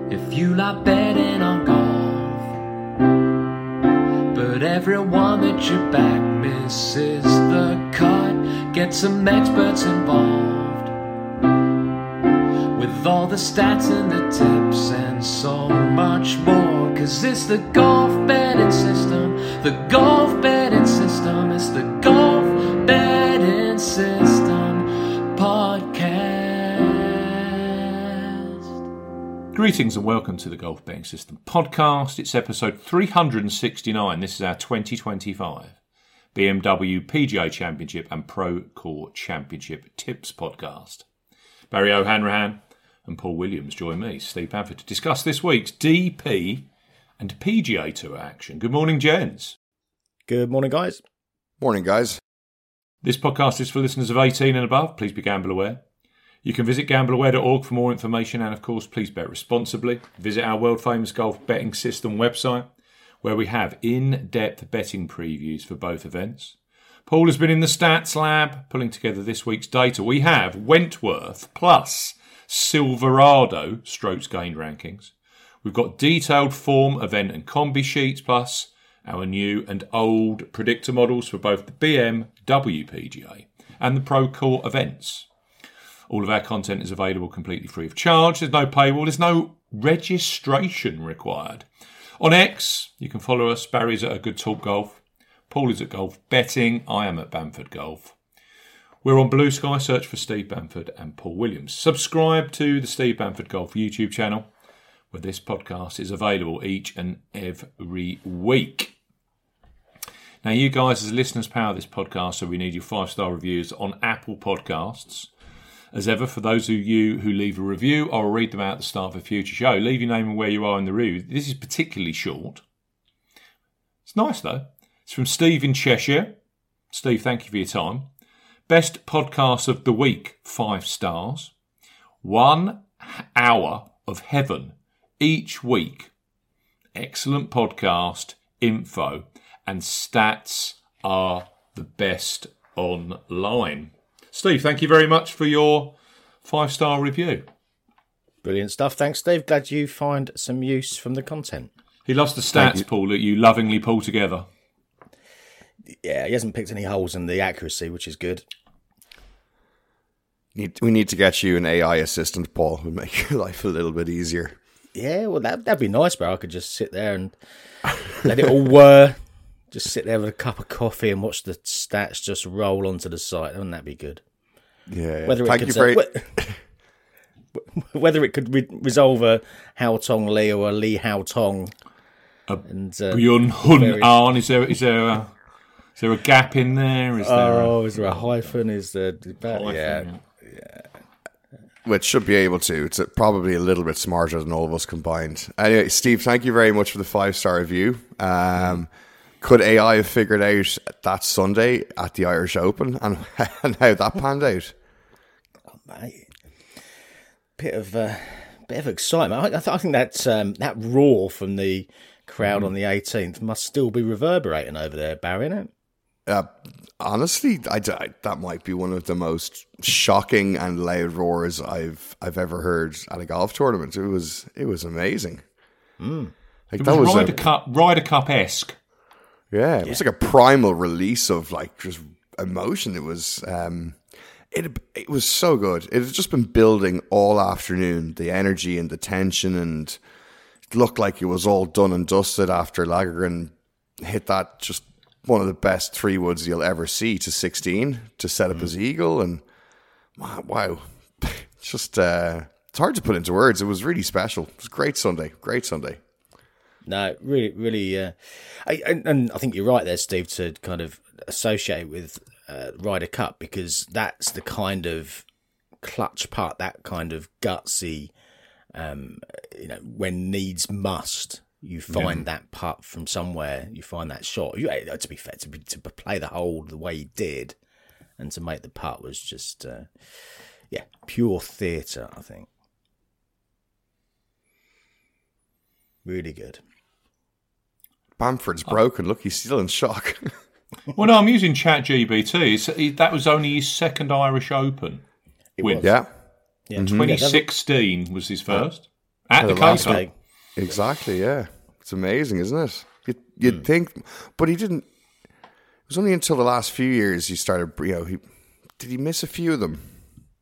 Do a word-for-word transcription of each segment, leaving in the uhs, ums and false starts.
if you like betting on golf. But everyone that you back misses the cut. Get some experts involved with all the stats and the tips and so much more. Cause it's the golf betting system, the golf betting system, it's the golf betting system podcast. Greetings and welcome to the Golf Betting System podcast. It's episode three hundred sixty-nine. This is our twenty twenty-five B M W P G A Championship and Pro Core Championship Tips podcast. Barry O'Hanrahan and Paul Williams join me, Steve Bamford, to discuss this week's D P and P G A Tour action. Good morning, gents. Good morning, guys. Morning, guys. This podcast is for listeners of eighteen and above. Please be gamble aware. You can visit gamble aware dot org for more information, and of course, please bet responsibly. Visit our world-famous golf betting system website, where we have in-depth betting previews for both events. Paul has been in the stats lab pulling together this week's data. We have Wentworth plus Silverado strokes gained rankings. We've got detailed form, event and combi sheets, plus our new and old predictor models for both the B M W P G A and the Pro Core events. All of our content is available completely free of charge. There's no paywall. There's no registration required. On X, you can follow us. Barry's at A Good Talk Golf. Paul is at Golf Betting. I am at Bamford Golf. We're on Blue Sky. Search for Steve Bamford and Paul Williams. Subscribe to the Steve Bamford Golf YouTube channel, where this podcast is available each and every week. Now, you guys, as listeners, power this podcast, so we need your five-star reviews on Apple Podcasts. As ever, for those of you who leave a review, I'll read them out at the start of a future show. Leave your name and where you are in the review. This is particularly short. It's nice, though. It's from Steve in Cheshire. Steve, thank you for your time. Best podcast of the week, five stars. One hour of heaven each week. Excellent podcast, info, and stats are the best online. Steve, thank you very much for your five-star review. Brilliant stuff. Thanks, Steve. Glad you find some use from the content. He loves the stats, Paul, that you lovingly pull together. Yeah, he hasn't picked any holes in the accuracy, which is good. Need, we need to get you an A I assistant, Paul, who would make your life a little bit easier. Yeah, well, that, that'd be nice, bro. I could just sit there and let it all whir. Just sit there with a cup of coffee and watch the stats just roll onto the site. Wouldn't that be good? Yeah. Whether it Thank could, you very... uh, whether it could re- resolve a Hao Tong Lee or a Lee Hao Tong. A and uh, Byun Hun very... An. Is there is there a is there a gap in there? Is there oh, a... is there a hyphen? Is there? Hyphen, yeah. yeah. Which should be able to. It's probably a little bit smarter than all of us combined. Anyway, Steve, thank you very much for the five-star review. Um, could A I have figured out that Sunday at the Irish Open and, and how that panned out? Oh, mate. Bit of uh, bit of excitement. I, I, th- I think that um, that roar from the crowd mm. on the eighteenth must still be reverberating over there, Barry, isn't it? Uh, honestly, I, I, that might be one of the most shocking and loud roars I've I've ever heard at a golf tournament. It was it was amazing. Mm. Like it that was, was Ryder a, Cup Ryder Cup esque. Yeah, it yeah. was like a primal release of like just emotion. It was um, it it was so good. It had just been building all afternoon, the energy and the tension, and it looked like it was all done and dusted after Lagergren hit that just one of the best three woods you'll ever see to sixteen to set up mm. his eagle. And wow, wow. just uh, it's hard to put into words. It was really special. It was a great Sunday, great Sunday. No, really, really, uh, I, and I think you're right there, Steve, to kind of associate with uh, Ryder Cup, because that's the kind of clutch putt, that kind of gutsy, um, you know, when needs must. You find yeah. that putt from somewhere. You find that shot. You, to be fair, to, be, to play the hole the way he did, and to make the putt was just, uh, yeah, pure theatre. I think really good. Bamford's broken. Look, he's still in shock. Well, no, I'm using ChatGPT. That was only his second Irish Open it win. Was. Yeah, yeah. twenty sixteen was his first. At the the last Cape. Okay. Exactly, yeah. It's amazing, isn't it? You'd, you'd mm. think, but he didn't. It was only until the last few years he started, you know, he did he miss a few of them?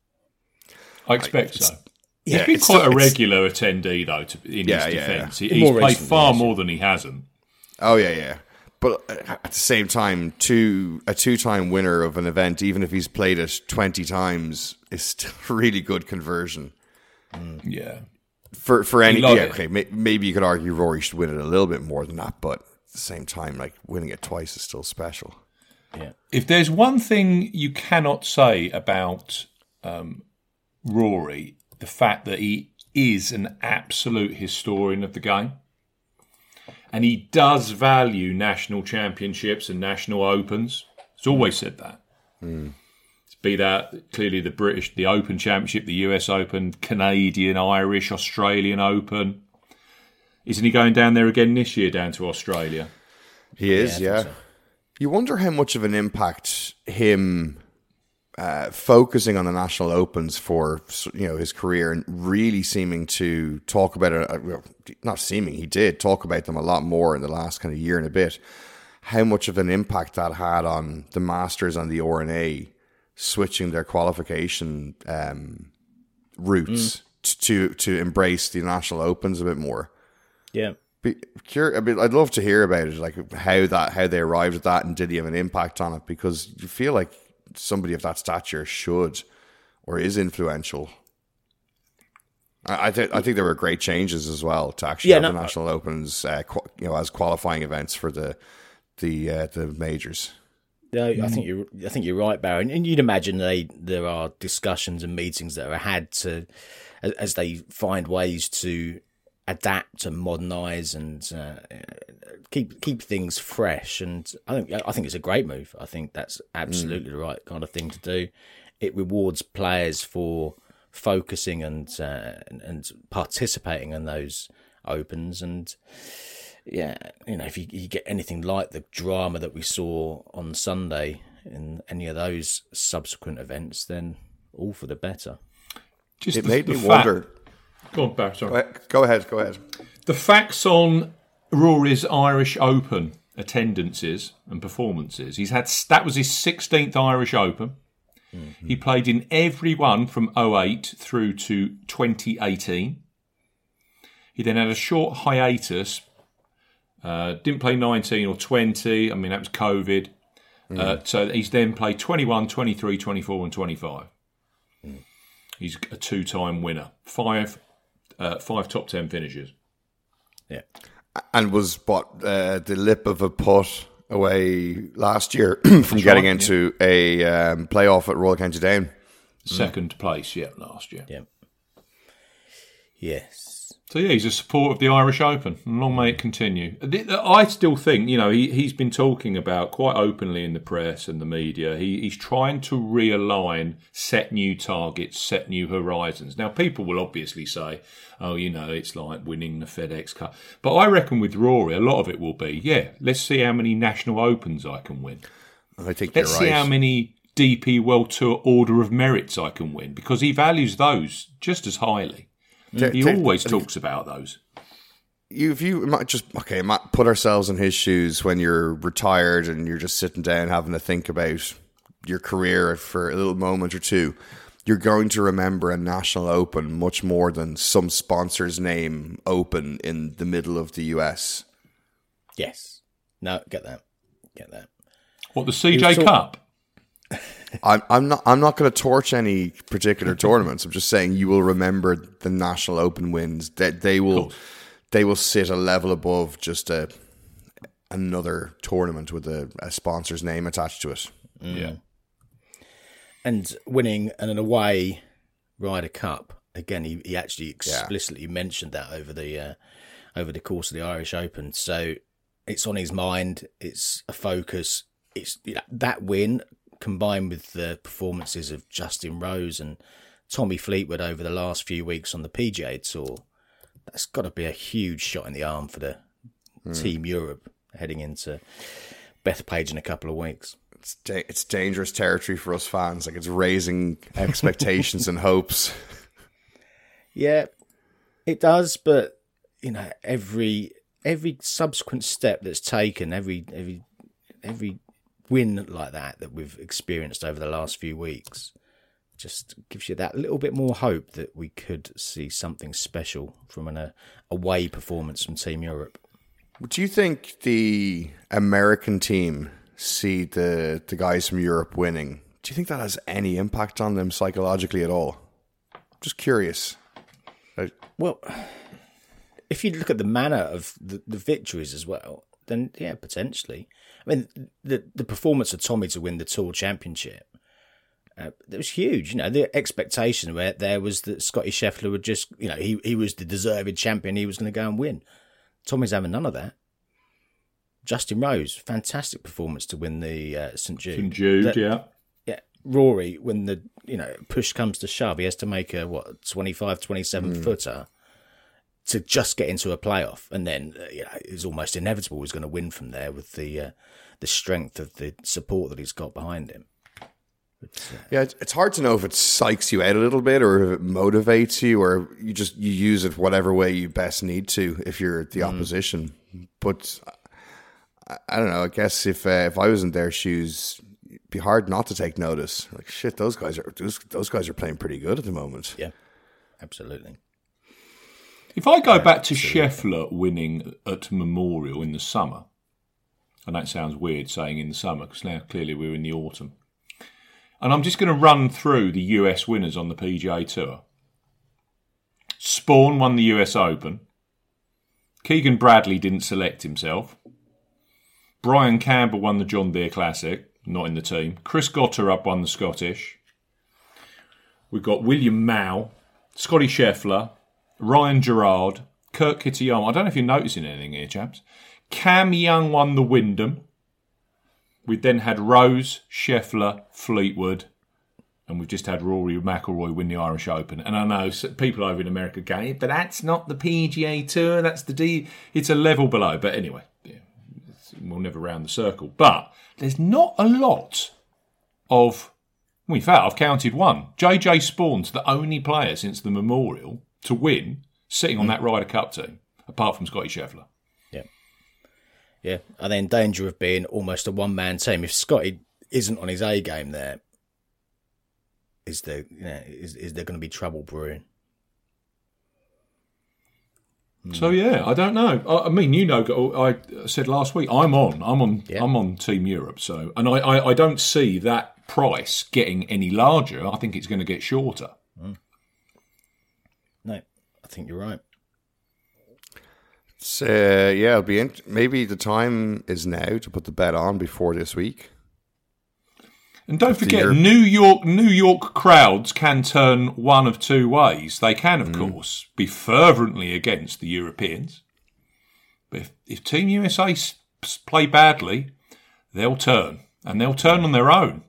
I expect so. Yeah, He's been it's quite still- a it's- regular attendee, though, to, in Yeah, his yeah, defence. yeah. He He's More played recently, far yes. more than he hasn't. Oh yeah, yeah. But at the same time, two a two-time winner of an event, even if he's played it twenty times, is still really good conversion. Yeah. For for any, love yeah, it. okay, may, maybe you could argue Rory should win it a little bit more than that, but at the same time, like winning it twice is still special. Yeah. If there's one thing you cannot say about um, Rory, the fact that he is an absolute historian of the game. And he does value national championships and national opens. He's always said that. Mm. Be that clearly the British, the Open Championship, the U S Open, Canadian, Irish, Australian Open. Isn't he going down there again this year, down to Australia? He is, Yeah, I yeah. think so. You wonder how much of an impact him uh, focusing on the national opens for, you know, his career and really seeming to talk about it. Uh, well, not seeming, he did talk about them a lot more in the last kind of year and a bit. How much of an impact that had on the Masters and the R N A switching their qualification um, routes mm. to to embrace the national opens a bit more. Yeah. Be cur- I mean, I'd love to hear about it, like how that how they arrived at that, and did he have an impact on it? Because you feel like somebody of that stature should or is influential. I, I think I think there were great changes as well to actually Yeah, have no, the national opens, uh, qu- you know, as qualifying events for the the uh, the majors. No, I think you're. I think you're right, Baron. And you'd imagine they there are discussions and meetings that are had to, as, as they find ways to adapt and modernise and uh, keep keep things fresh. And I think I think it's a great move. I think that's absolutely mm. the right kind of thing to do. It rewards players for focusing and uh, and, and participating in those opens. And yeah, you know, if you, you get anything like the drama that we saw on Sunday in any of those subsequent events, then all for the better. Just it the, made the me fact, wonder. Go on, Barry, sorry. Go ahead, go ahead. The facts on Rory's Irish Open attendances and performances. He's had that was his sixteenth Irish Open. Mm-hmm. He played in every one from oh eight through to twenty eighteen. He then had a short hiatus. Uh, didn't play nineteen or twenty. I mean, that was COVID. Mm. Uh, so he's then played twenty-one, twenty-three, twenty-four and twenty-five. Mm. He's a two-time winner. Five uh, five top ten finishes. Yeah. And was what uh, the lip of a putt away last year from That's getting right, into yeah. a um, playoff at Royal County Down. Second mm. place, yeah, last year. Yeah. Yes. So yeah, he's a supporter of the Irish Open, and long may it continue. I still think, you know, he, he's been talking about quite openly in the press and the media, he, he's trying to realign, set new targets, set new horizons. Now, people will obviously say, oh, you know, it's like winning the FedEx Cup. But I reckon with Rory, a lot of it will be, yeah, let's see how many national opens I can win. I think let's you're see right. how many D P World Tour Order of Merits I can win, because he values those just as highly. He T- always t- talks about those. You, if you might just okay, might put ourselves in his shoes when you're retired and you're just sitting down having to think about your career for a little moment or two. You're going to remember a national open much more than some sponsor's name open in the middle of the U S. Yes. No, get that. Get that. What, the C J Cup? I'm, I'm not. I'm not going to torch any particular tournaments. I'm just saying you will remember the National Open wins. That they will, they will sit a level above just a another tournament with a, a sponsor's name attached to it. Mm. Yeah, and winning an away Ryder Cup again. He, he actually explicitly yeah. mentioned that over the uh, over the course of the Irish Open. So it's on his mind. It's a focus. It's you know, that win, combined with the performances of Justin Rose and Tommy Fleetwood over the last few weeks on the P G A Tour, that's got to be a huge shot in the arm for the mm. Team Europe heading into Bethpage in a couple of weeks. It's da- it's dangerous territory for us fans. Like, it's raising expectations and hopes. Yeah, It does, but you know, every every subsequent step that's taken, every every every win like that that we've experienced over the last few weeks, just gives you that little bit more hope that we could see something special from an uh, away performance from Team Europe. Do you think the American team see the the guys from Europe winning? Do you think that has any impact on them psychologically at all? Just curious. I, Well, if you look at the manner of the, the victories as well, then yeah, potentially. I mean, the the performance of Tommy to win the Tour Championship, uh, it was huge. You know, the expectation where there was that Scotty Scheffler would just, you know, he, he was the deserved champion. He was going to go and win. Tommy's having none of that. Justin Rose, fantastic performance to win the uh, Saint Jude. Saint Jude, That- yeah. Yeah, Rory, when the you know push comes to shove, he has to make a what twenty-five, twenty-seven Hmm. footer to just get into a playoff, and then uh, you know it's almost inevitable he's going to win from there with the uh, the strength of the support that he's got behind him. But, uh, yeah, it's- it's hard to know if it psychs you out a little bit or if it motivates you or you just you use it whatever way you best need to if you're the opposition. But I, I don't know. I guess if uh, if I was in their shoes, it'd be hard not to take notice. Like shit, those guys are those, those guys are playing pretty good at the moment. yeah, absolutely. If I go back to Scheffler winning at Memorial in the summer, and that sounds weird saying in the summer because now clearly we're in the autumn, and I'm just going to run through the U S winners on the P G A Tour. Spawn won the U S Open. Keegan Bradley didn't select himself. Brian Campbell won the John Deere Classic, not in the team. Chris Gotterup won the Scottish. We've got William Mao, Scotty Scheffler, Ryan Gerard, Kirk Kitayama. I don't know if you're noticing anything here, chaps. Cam Young won the Wyndham. We then had Rose, Scheffler, Fleetwood, and we've just had Rory McIlroy win the Irish Open. And I know people over in America going, but that's not the P G A Tour, that's the D. It's a level below. But anyway, yeah, we'll never round the circle. But there's not a lot of... Well, in fact, I've counted one. J J Spawn's the only player since the Memorial to win sitting on that Ryder Cup team, apart from Scotty Scheffler. Yeah, yeah. Are they in danger of being almost a one-man team? If Scotty isn't on his A game, there is there, you know, is is there going to be trouble brewing? So yeah, I don't know. I, I mean, you know, I said last week I'm on. I'm on. Yeah. I'm on Team Europe. So, and I, I, I don't see that price getting any larger. I think it's going to get shorter. No, I think you're right. So yeah, it'll be int- maybe the time is now to put the bet on before this week. And don't After forget, Europe. New York New York crowds can turn one of two ways. They can, of course, be fervently against the Europeans. But if, if Team U S A s- play badly, they'll turn. And they'll turn on their own.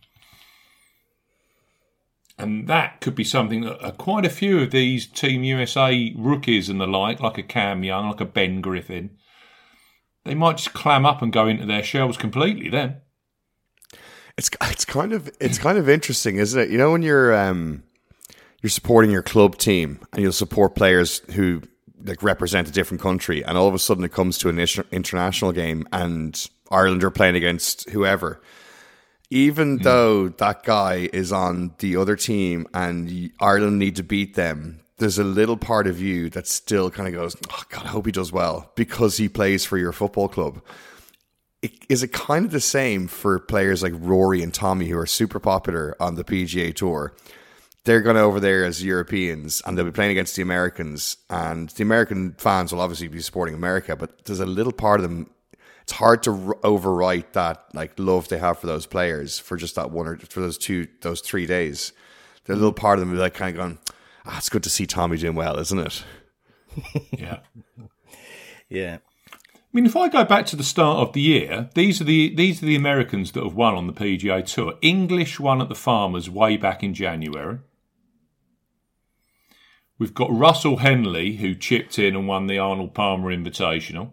And that could be something that uh, quite a few of these Team U S A rookies and the like, like a Cam Young, like a Ben Griffin, they might just clam up and go into their shells completely then. It's it's kind of it's kind of interesting, isn't it? You know, when you're um, you're supporting your club team and you'll support players who like represent a different country, and all of a sudden it comes to an inter- international game and Ireland are playing against whoever. Even mm. though that guy is on the other team and Ireland need to beat them, there's a little part of you that still kind of goes, oh, God, I hope he does well because he plays for your football club. It, is it kind of the same for players like Rory and Tommy who are super popular on the P G A Tour? They're going over there as Europeans and they'll be playing against the Americans, and the American fans will obviously be supporting America, but there's a little part of them, it's hard to r- overwrite that like love they have for those players for just that one or for those two, those three days. The little part of them is like kind of going, ah, it's good to see Tommy doing well, isn't it? Yeah. Yeah. I mean, if I go back to the start of the year, these are the these are the Americans that have won on the P G A Tour. English won at the Farmers way back in January. We've got Russell Henley, who chipped in and won the Arnold Palmer Invitational.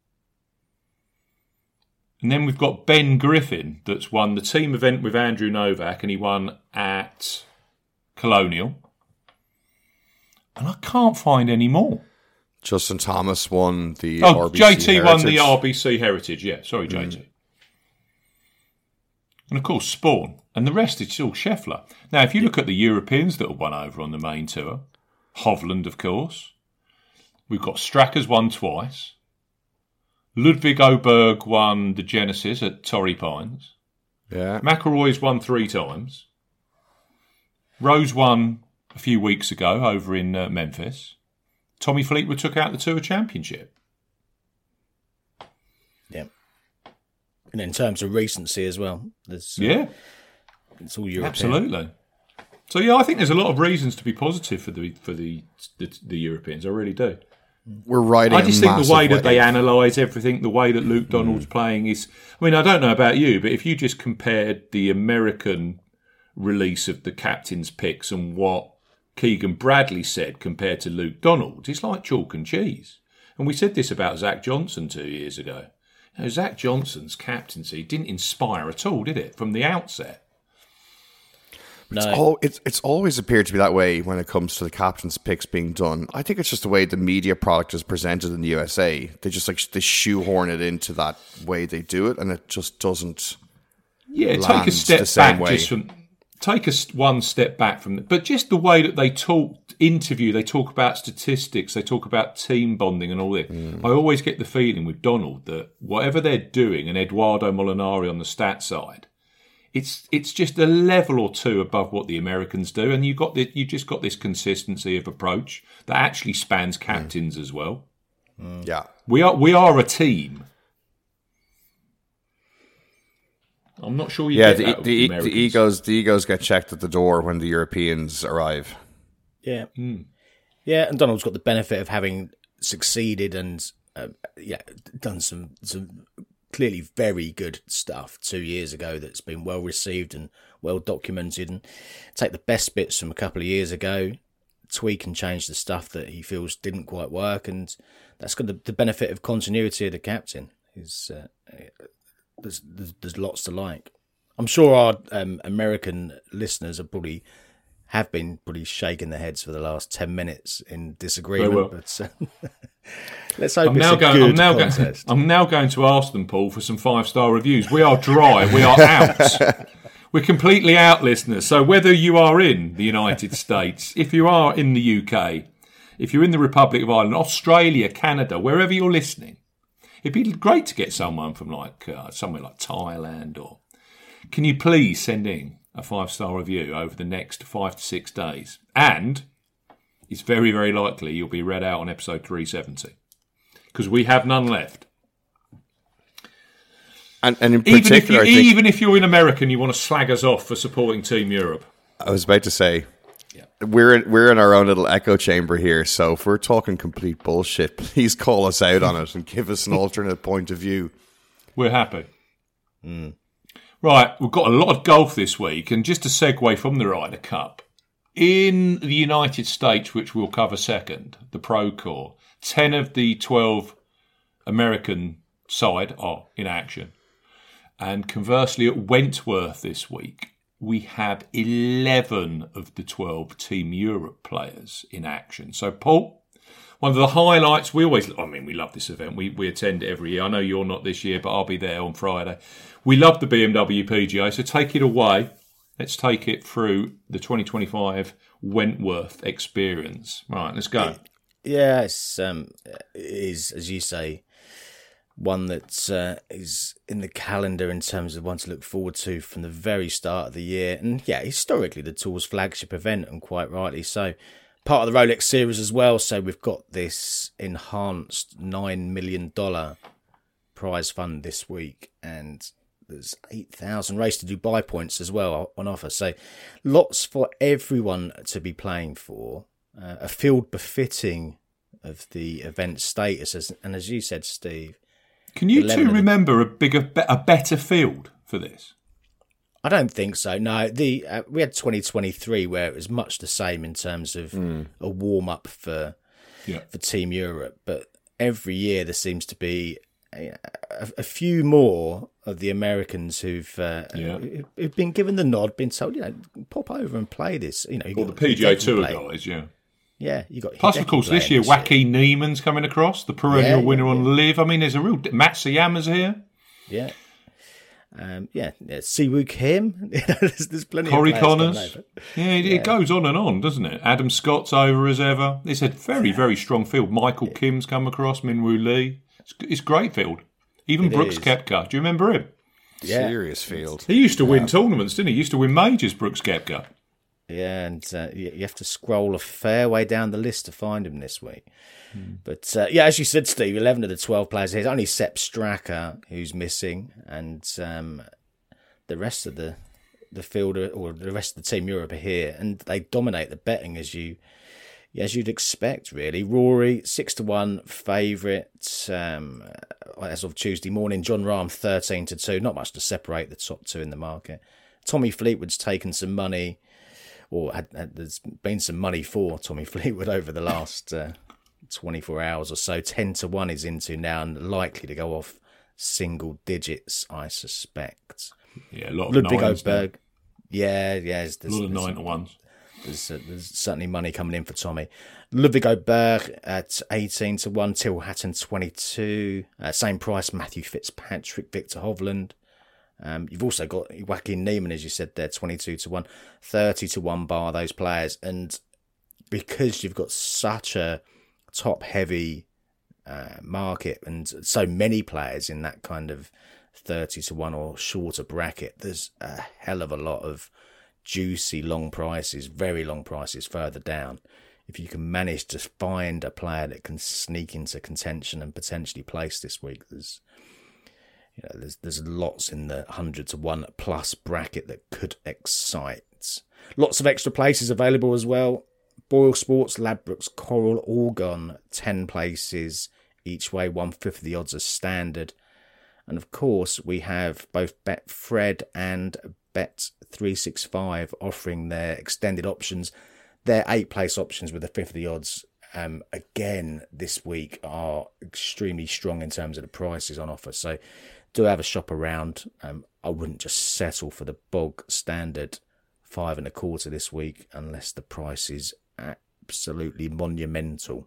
And then we've got Ben Griffin, that's won the team event with Andrew Novak, and he won at Colonial. and I can't find any more. Justin Thomas won the Oh, R B C J T Heritage. won the R B C Heritage. Yeah, sorry, J T. Mm. And of course, Spawn. And the rest is all Scheffler. Now, if you look at the Europeans that have won over on the main tour, Hovland, of course. We've got Stracker's won twice. Ludwig Oberg won the Genesis at Torrey Pines. Yeah. McIlroy's won three times. Rose won a few weeks ago over in uh, Memphis. Tommy Fleetwood took out the Tour Championship. Yeah. And in terms of recency as well, there's uh, yeah, it's all European. Absolutely. So yeah, I think there's a lot of reasons to be positive for the for the the, the Europeans. I really do. We're riding. I just a think the way wave. that they analyse everything, the way that Luke Donald's mm. playing is. I mean, I don't know about you, but if you just compared the American release of the captain's picks and what Keegan Bradley said compared to Luke Donald, it's like chalk and cheese. And we said this about Zach Johnson two years ago. You know, Zach Johnson's captaincy didn't inspire at all, did it, from the outset? No. It's, all, it's, it's always appeared to be that way when it comes to the captain's picks being done. I think it's just the way the media product is presented in the U S A. They just like they shoehorn it into that way they do it, and it just doesn't. Yeah, take a step back way. just from. Take a one step back from it, but just the way that they talk, interview, they talk about statistics, they talk about team bonding and all that. Mm. I always get the feeling with Donald that whatever they're doing, and Eduardo Molinari on the stat side, it's it's just a level or two above what the Americans do, and you got the, you just got this consistency of approach that actually spans captains mm. as well. Mm. Yeah, we are we are a team. I'm not sure you yeah, get the, that the, the egos the egos get checked at the door when the Europeans arrive. Yeah, mm. yeah, and Donald's got the benefit of having succeeded and uh, yeah, done some some clearly very good stuff two years ago that's been well received and well documented, and take the best bits from a couple of years ago, tweak and change the stuff that he feels didn't quite work, and that's got the, the benefit of continuity of the captain. Is uh, There's, there's there's lots to like. I'm sure our um, American listeners are probably have been probably shaking their heads for the last ten minutes in disagreement. But uh, let's hope I'm it's now a going, good I'm now contest. Going, I'm now going to ask them, Paul, for some five star reviews. We are dry. We are out. We're completely out, listeners. So whether you are in the United States, if you are in the U K, if you're in the Republic of Ireland, Australia, Canada, wherever you're listening. It'd be great to get someone from like uh, somewhere like Thailand, or can you please send in a five-star review over the next five to six days? And it's very, very likely you'll be read out on episode three seventy because we have none left. And, and in even particular, if you, I think, even if you're in America and you want to slag us off for supporting Team Europe, I was about to say. Yeah. We're in, we're in our own little echo chamber here, so if we're talking complete bullshit, please call us out on it and give us an alternate point of view. We're happy. Mm. Right, we've got a lot of golf this week, and just to segue from the Ryder Cup, in the United States, which we'll cover second, the Pro Tour, ten of the twelve American side are in action. And conversely, at Wentworth this week, we have eleven of the twelve Team Europe players in action. So, Paul, one of the highlights, we always, I mean, we love this event. We we attend it every year. I know you're not this year, but I'll be there on Friday. We love the B M W P G A, so take it away. Let's take it through the twenty twenty-five Wentworth experience. Right, let's go. Yeah, it's, um, it is, as you say, one that uh, is in the calendar in terms of one to look forward to from the very start of the year. And yeah, historically the Tour's flagship event, and quite rightly so. Part of the Rolex series as well, so we've got this enhanced nine million dollars prize fund this week, and there's eight thousand Race to Dubai points as well on offer. So lots for everyone to be playing for. Uh, a field befitting of the event status, and as you said, Steve, can you two remember a bigger, a better field for this? I don't think so. No, the uh, we had twenty twenty-three where it was much the same in terms of mm. a warm up for yeah. for Team Europe, but every year there seems to be a, a, a few more of the Americans who've uh, yeah. who've been given the nod, been told, you know, pop over and play this. You know, or the P G A Tour guys, yeah. Yeah, you got. Plus, of Hideki course, this playing year, Joaquin Neiman's coming across, the perennial Yeah, winner yeah, on yeah. Live. I mean, there's a real Matsuyama's here. Yeah. Um, yeah, yeah. Siwoo Kim. there's, there's plenty Corey of players coming Connors. over. Yeah, it, Yeah. it goes on and on, doesn't it? Adam Scott's over as ever. It's a very, very strong field. Michael Kim's come across, Minwoo Lee. It's, it's a great field. Even It Brooks is. Koepka. Do you remember him? Yeah. Serious field. He used to win tournaments, didn't he? He used to win majors, Brooks Koepka. Yeah, and uh, you, you have to scroll a fair way down the list to find him this week. Hmm. But uh, yeah, as you said, Steve, eleven of the twelve players here. It's only Sepp Straka who's missing, and um, the rest of the the field are, or the rest of the Team Europe are here, and they dominate the betting as you as you'd expect. Really, Rory six to one favourite um, as of Tuesday morning. John Rahm thirteen to two. Not much to separate the top two in the market. Tommy Fleetwood's taken some money. Or had, had, there's been some money for Tommy Fleetwood over the last uh, twenty-four hours or so. ten to one is into now and likely to go off single digits, I suspect. Yeah, a lot of Ludwig nines. now. Oberg. Yeah, yeah. There's, A lot of there's, nine to ones. there's, uh, there's certainly money coming in for Tommy. Ludwig Oberg at eighteen to one. Till Hatton twenty-two. Uh, same price, Matthew Fitzpatrick, Victor Hovland. Um, you've also got Joaquin Neiman, as you said there, twenty-two to one, thirty to one bar those players. And because you've got such a top-heavy uh, market and so many players in that kind of thirty to one or shorter bracket, there's a hell of a lot of juicy long prices, very long prices further down. If you can manage to find a player that can sneak into contention and potentially place this week, there's You know, there's there's lots in the hundred to one plus bracket that could excite. Lots of extra places available as well. Boyle Sports, Ladbrokes, Coral, all gone ten places each way, one fifth of the odds as standard. And of course, we have both Betfred and Bet three sixty-five offering their extended options. Their eight place options with a fifth of the odds. Um, again, this week are extremely strong in terms of the prices on offer. So do have a shop around. Um, I wouldn't just settle for the bog standard five and a quarter this week unless the price is absolutely monumental.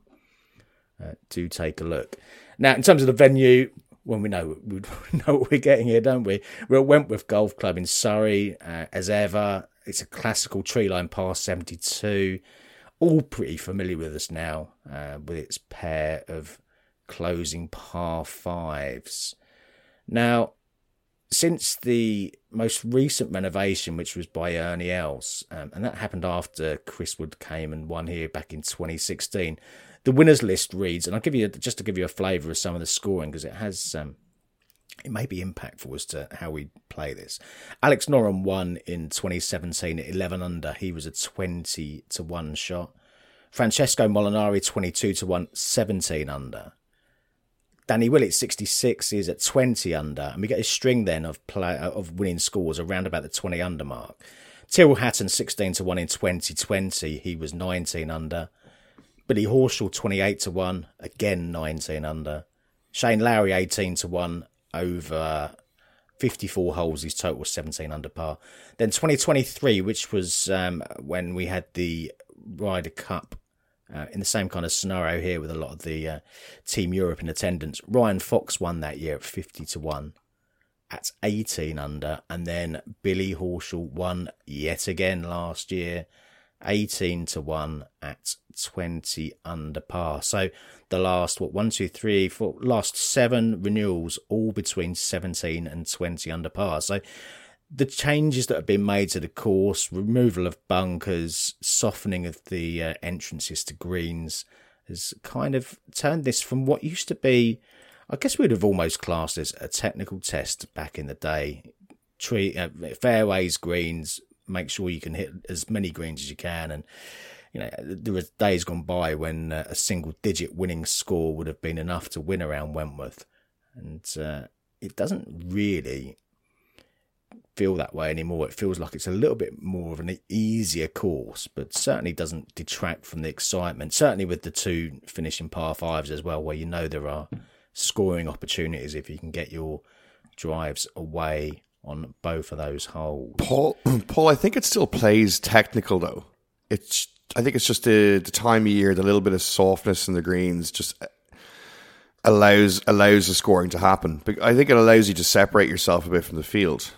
Uh, do take a look. Now, in terms of the venue, well, we know we know what we're getting here, don't we? We're at Wentworth Golf Club in Surrey, uh, as ever. It's a classical tree line par seventy-two. All pretty familiar with us now, uh, with its pair of closing par fives. Now, since the most recent renovation, which was by Ernie Els, um, and that happened after Chris Wood came and won here back in twenty sixteen, the winners list reads, and I'll give you just to give you a flavour of some of the scoring because it has, um, it may be impactful as to how we play this. Alex Noren won in twenty seventeen at eleven under. He was a twenty to one shot. Francesco Molinari twenty-two to one, seventeen under. Danny Willett, sixty-six, is at twenty under. And we get a string then of play, of winning scores around about the twenty under mark. Tyrrell Hatton, sixteen to one in twenty twenty. He was nineteen under. Billy Horschel, twenty-eight to one. Again, nineteen under. Shane Lowry, eighteen to one over fifty-four holes. His total was seventeen under par. Then twenty twenty-three, which was um, when we had the Ryder Cup. Uh, in the same kind of scenario here with a lot of the uh, Team Europe in attendance. Ryan Fox won that year at fifty to one at eighteen under. And then Billy Horschel won yet again last year, eighteen to one at twenty under par. So the last, what, one, two, three, four, last seven renewals, all between seventeen and twenty under par. So the changes that have been made to the course, removal of bunkers, softening of the uh, entrances to greens, has kind of turned this from what used to be, I guess we'd have almost classed as a technical test back in the day. Tree, uh, fairways, greens, make sure you can hit as many greens as you can. And, you know, there were days gone by when uh, a single digit winning score would have been enough to win around Wentworth. And uh, it doesn't really feel that way anymore. It feels like it's a little bit more of an easier course, but certainly doesn't detract from the excitement. Certainly with the two finishing par fives as well, where you know there are scoring opportunities if you can get your drives away on both of those holes. Paul, Paul, I think it still plays technical though. It's I think it's just the the time of year, the little bit of softness in the greens just allows allows the scoring to happen. But I think it allows you to separate yourself a bit from the field.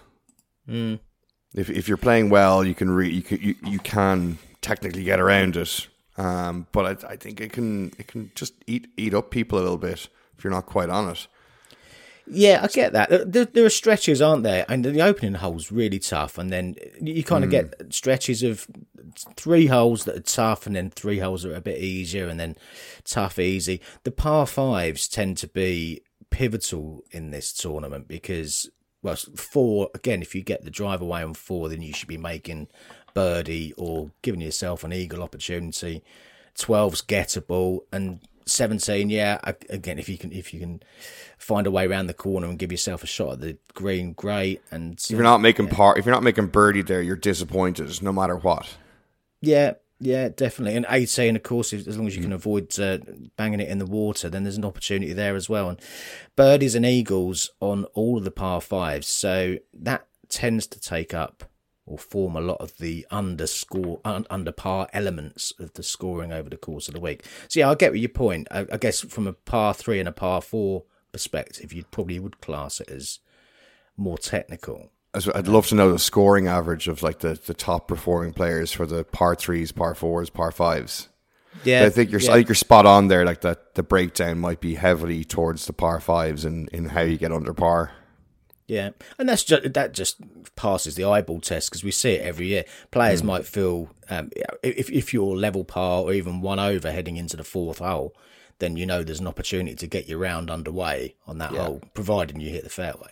Mm. If if you're playing well, you can re, you can you, you can technically get around it. Um, but I, I think it can it can just eat eat up people a little bit if you're not quite on it. Yeah, I get that. There, there are stretches, aren't there? And the opening hole's really tough, and then you kind of mm. get stretches of three holes that are tough, and then three holes that are a bit easier, and then tough, easy. The par fives tend to be pivotal in this tournament because, well, four, again, if you get the drive away on four, then you should be making birdie or giving yourself an eagle opportunity. twelve's gettable, and seventeen, yeah, again, if you can if you can find a way around the corner and give yourself a shot at the green, great. And if you're not making yeah. par, if you're not making birdie there, you're disappointed no matter what. Yeah, yeah, definitely. And eighteen, of course, as long as you can avoid uh, banging it in the water, then there's an opportunity there as well. And birdies and eagles on all of the par fives, so that tends to take up or form a lot of the underscore, un, under par elements of the scoring over the course of the week. So yeah, I get your point. I, I guess from a par three and a par four perspective, you probably would class it as more technical. I'd love to know the scoring average of like the, the top performing players for the par threes, par fours, par fives. Yeah, but I think you're yeah. I think you're spot on there. Like that, the breakdown might be heavily towards the par fives and in how you get under par. Yeah, and that's just that just passes the eyeball test because we see it every year. Players mm. might feel um, if if you're level par or even one over heading into the fourth hole, then you know there's an opportunity to get your round underway on that yeah. hole, providing you hit the fairway.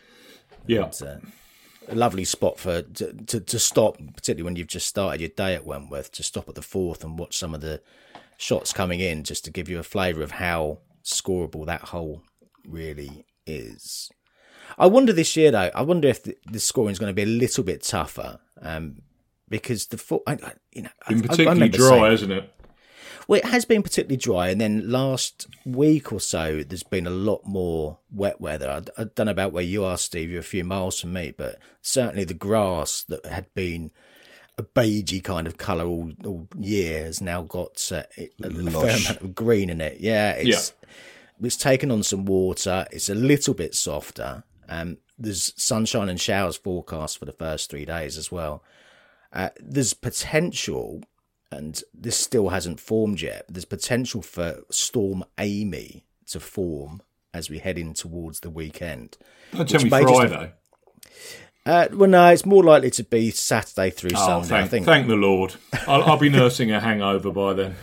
Yeah, it's uh, a lovely spot for to, to to stop, particularly when you've just started your day at Wentworth, to stop at the fourth and watch some of the shots coming in, just to give you a flavour of how scoreable that hole really is. I wonder this year, though, I wonder if the, the scoring is going to be a little bit tougher um, because the foot, you know, been particularly dry, saying, hasn't it? Well, it has been particularly dry, and then last week or so, there's been a lot more wet weather. I, I don't know about where you are, Steve. You're a few miles from me, but certainly the grass that had been a beigey kind of colour all, all year has now got uh, a, a fair amount of green in it. Yeah, it's yeah. it's taken on some water. It's a little bit softer. Um, there's sunshine and showers forecast for the first three days as well. Uh, there's potential, and this still hasn't formed yet, but there's potential for Storm Amy to form as we head in towards the weekend. Don't tell me Friday. Uh, well, no, it's more likely to be Saturday through oh, Sunday. Thank, I think. Thank the Lord. I'll, I'll be nursing a hangover by then.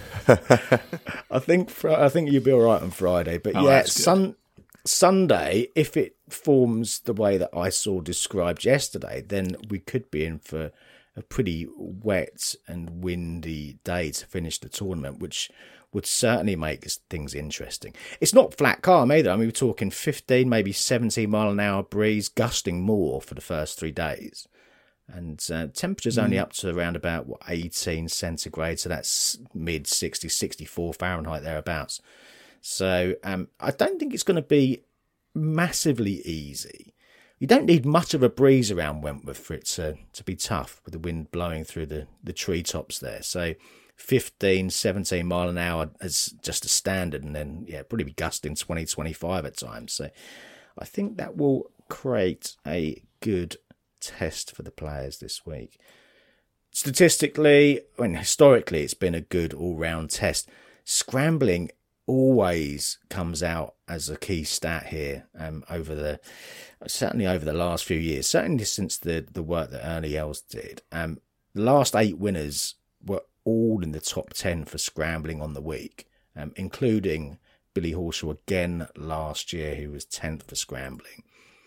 I think I think you'll be all right on Friday, but oh, yeah, sun, Sunday, if it forms the way that I saw described yesterday, then we could be in for a pretty wet and windy day to finish the tournament, which would certainly make things interesting. It's not flat calm either. I mean, we're talking fifteen, maybe seventeen mile an hour breeze, gusting more for the first three days. And uh, temperature's mm. only up to around about what, eighteen centigrade, so that's mid sixty, sixty-four Fahrenheit thereabouts. So um, I don't think it's going to be massively easy. You don't need much of a breeze around Wentworth for it to, to be tough with the wind blowing through the, the treetops there. So fifteen, seventeen mile an hour as just a standard, and then, yeah, probably be gusting twenty, twenty-five at times. So I think that will create a good test for the players this week. Statistically, I mean, historically, it's been a good all-round test. Scrambling always comes out as a key stat here um, over the certainly over the last few years, certainly since the the work that Ernie Els did. Um, the last eight winners were all in the top ten for scrambling on the week, um, including Billy Horschel again last year, who was tenth for scrambling.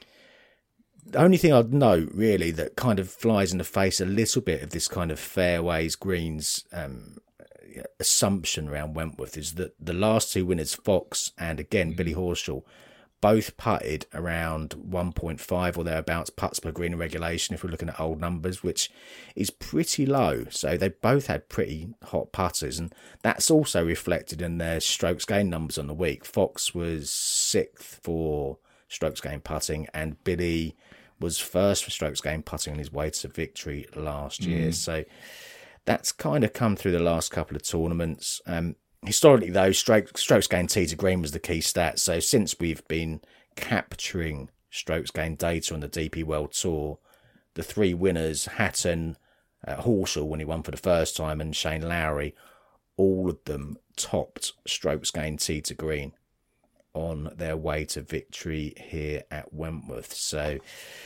The only thing I'd note, really, that kind of flies in the face a little bit of this kind of fairways, greens um, assumption around Wentworth is that the last two winners, Fox and again Billy Horschel, both putted around one point five or thereabouts putts per green in regulation, if we're looking at old numbers, which is pretty low. So they both had pretty hot putters, and that's also reflected in their strokes gained numbers on the week. Fox was sixth for strokes gained putting, and Billy was first for strokes gained putting on his way to victory last year. Mm. So That's kind of come through the last couple of tournaments. Um, historically, though, stroke, strokes gained tee to green was the key stat. So since we've been capturing strokes gained data on the D P World Tour, the three winners, Hatton, uh, Horschel when he won for the first time, and Shane Lowry, all of them topped strokes gained tee to green on their way to victory here at Wentworth. So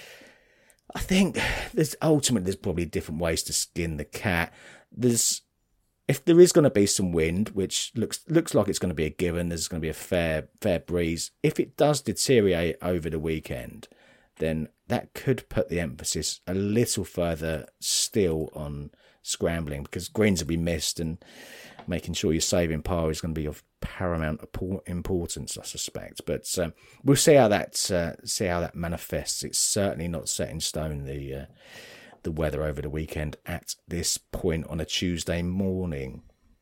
I think there's ultimately there's probably different ways to skin the cat. There's if there is going to be some wind, which looks looks like it's going to be a given, there's going to be a fair fair breeze. If it does deteriorate over the weekend, then that could put the emphasis a little further still on scrambling, because greens will be missed, and making sure you're saving par is going to be of paramount importance, I suspect. But um, we'll see how that uh, see how that manifests. It's certainly not set in stone, the uh, the weather over the weekend at this point on a Tuesday morning.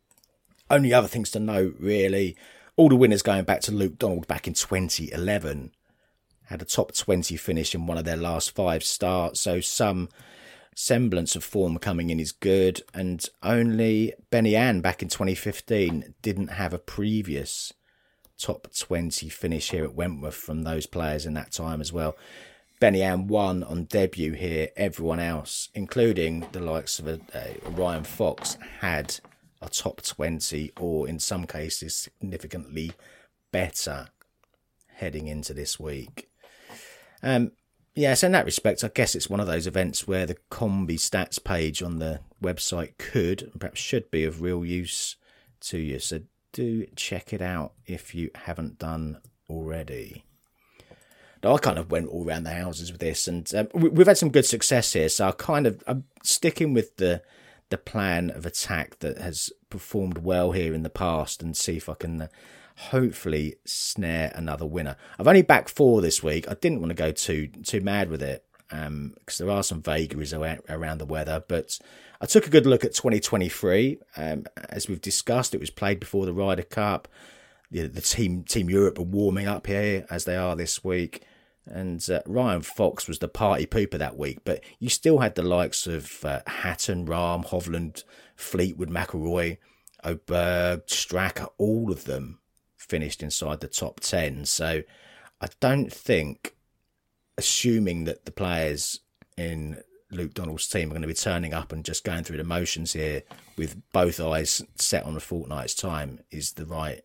Only other things to note, really, all the winners going back to Luke Donald back in twenty eleven had a top twenty finish in one of their last five starts, so some semblance of form coming in is good. And only Benny Ann back in twenty fifteen didn't have a previous top twenty finish here at Wentworth from those players in that time as well. Benny Ann won on debut here. Everyone else, including the likes of a, a Ryan Fox, had a top twenty, or in some cases significantly better heading into this week. Um, yeah, so in that respect, I guess it's one of those events where the Combi stats page on the website could and perhaps should be of real use to you. So do check it out if you haven't done already. Now, I kind of went all around the houses with this, and um, we've had some good success here. So I kind of I'm sticking with the the plan of attack that has performed well here in the past, and see if I can Uh, hopefully snare another winner. I've only backed four this week. I didn't want to go too too mad with it, um, because there are some vagaries around the weather. But I took a good look at twenty twenty-three. Um, as we've discussed, it was played before the Ryder Cup. The, the team Team Europe are warming up here, as they are this week. And uh, Ryan Fox was the party pooper that week. But you still had the likes of uh, Hatton, Rahm, Hovland, Fleetwood, McIlroy, O'Berg, Straka, all of them finished inside the top ten. So I don't think, assuming that the players in Luke Donald's team are going to be turning up and just going through the motions here with both eyes set on a fortnight's time, is the right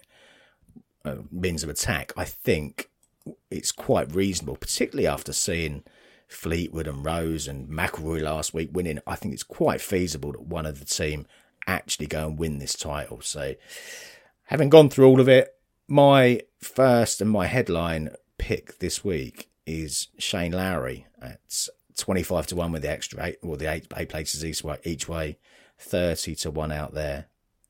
uh, means of attack. I think it's quite reasonable, particularly after seeing Fleetwood and Rose and McIlroy last week winning. I think it's quite feasible that one of the team actually go and win this title. So having gone through all of it, my first and my headline pick this week is Shane Lowry at twenty-five to one with the extra eight, or the eight, eight places each way, each way, thirty to one out there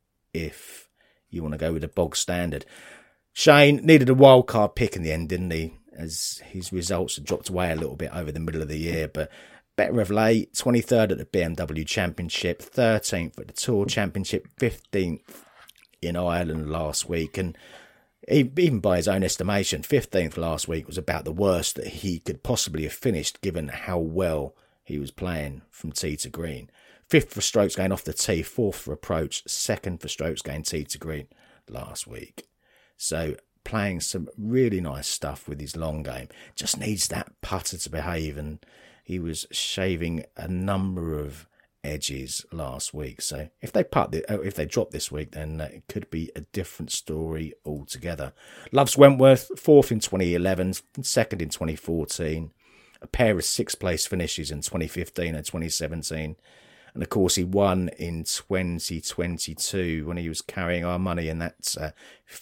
if you want to go with the bog standard. Shane needed a wild card pick in the end, didn't he? As his results had dropped away a little bit over the middle of the year, but better of late. twenty-third at the B M W Championship, thirteenth at the Tour Championship, fifteenth in Ireland last week, and even by his own estimation, fifteenth last week was about the worst that he could possibly have finished, given how well he was playing from tee to green. Fifth for strokes gained off the tee, fourth for approach, second for strokes gained tee to green last week. So playing some really nice stuff with his long game. Just needs that putter to behave, and he was shaving a number of edges last week. So if they putt, if they drop this week, then it could be a different story altogether. Loves Wentworth, fourth in twenty eleven, second in twenty fourteen, a pair of sixth place finishes in twenty fifteen and twenty seventeen. And of course, he won in twenty twenty-two when he was carrying our money in that uh,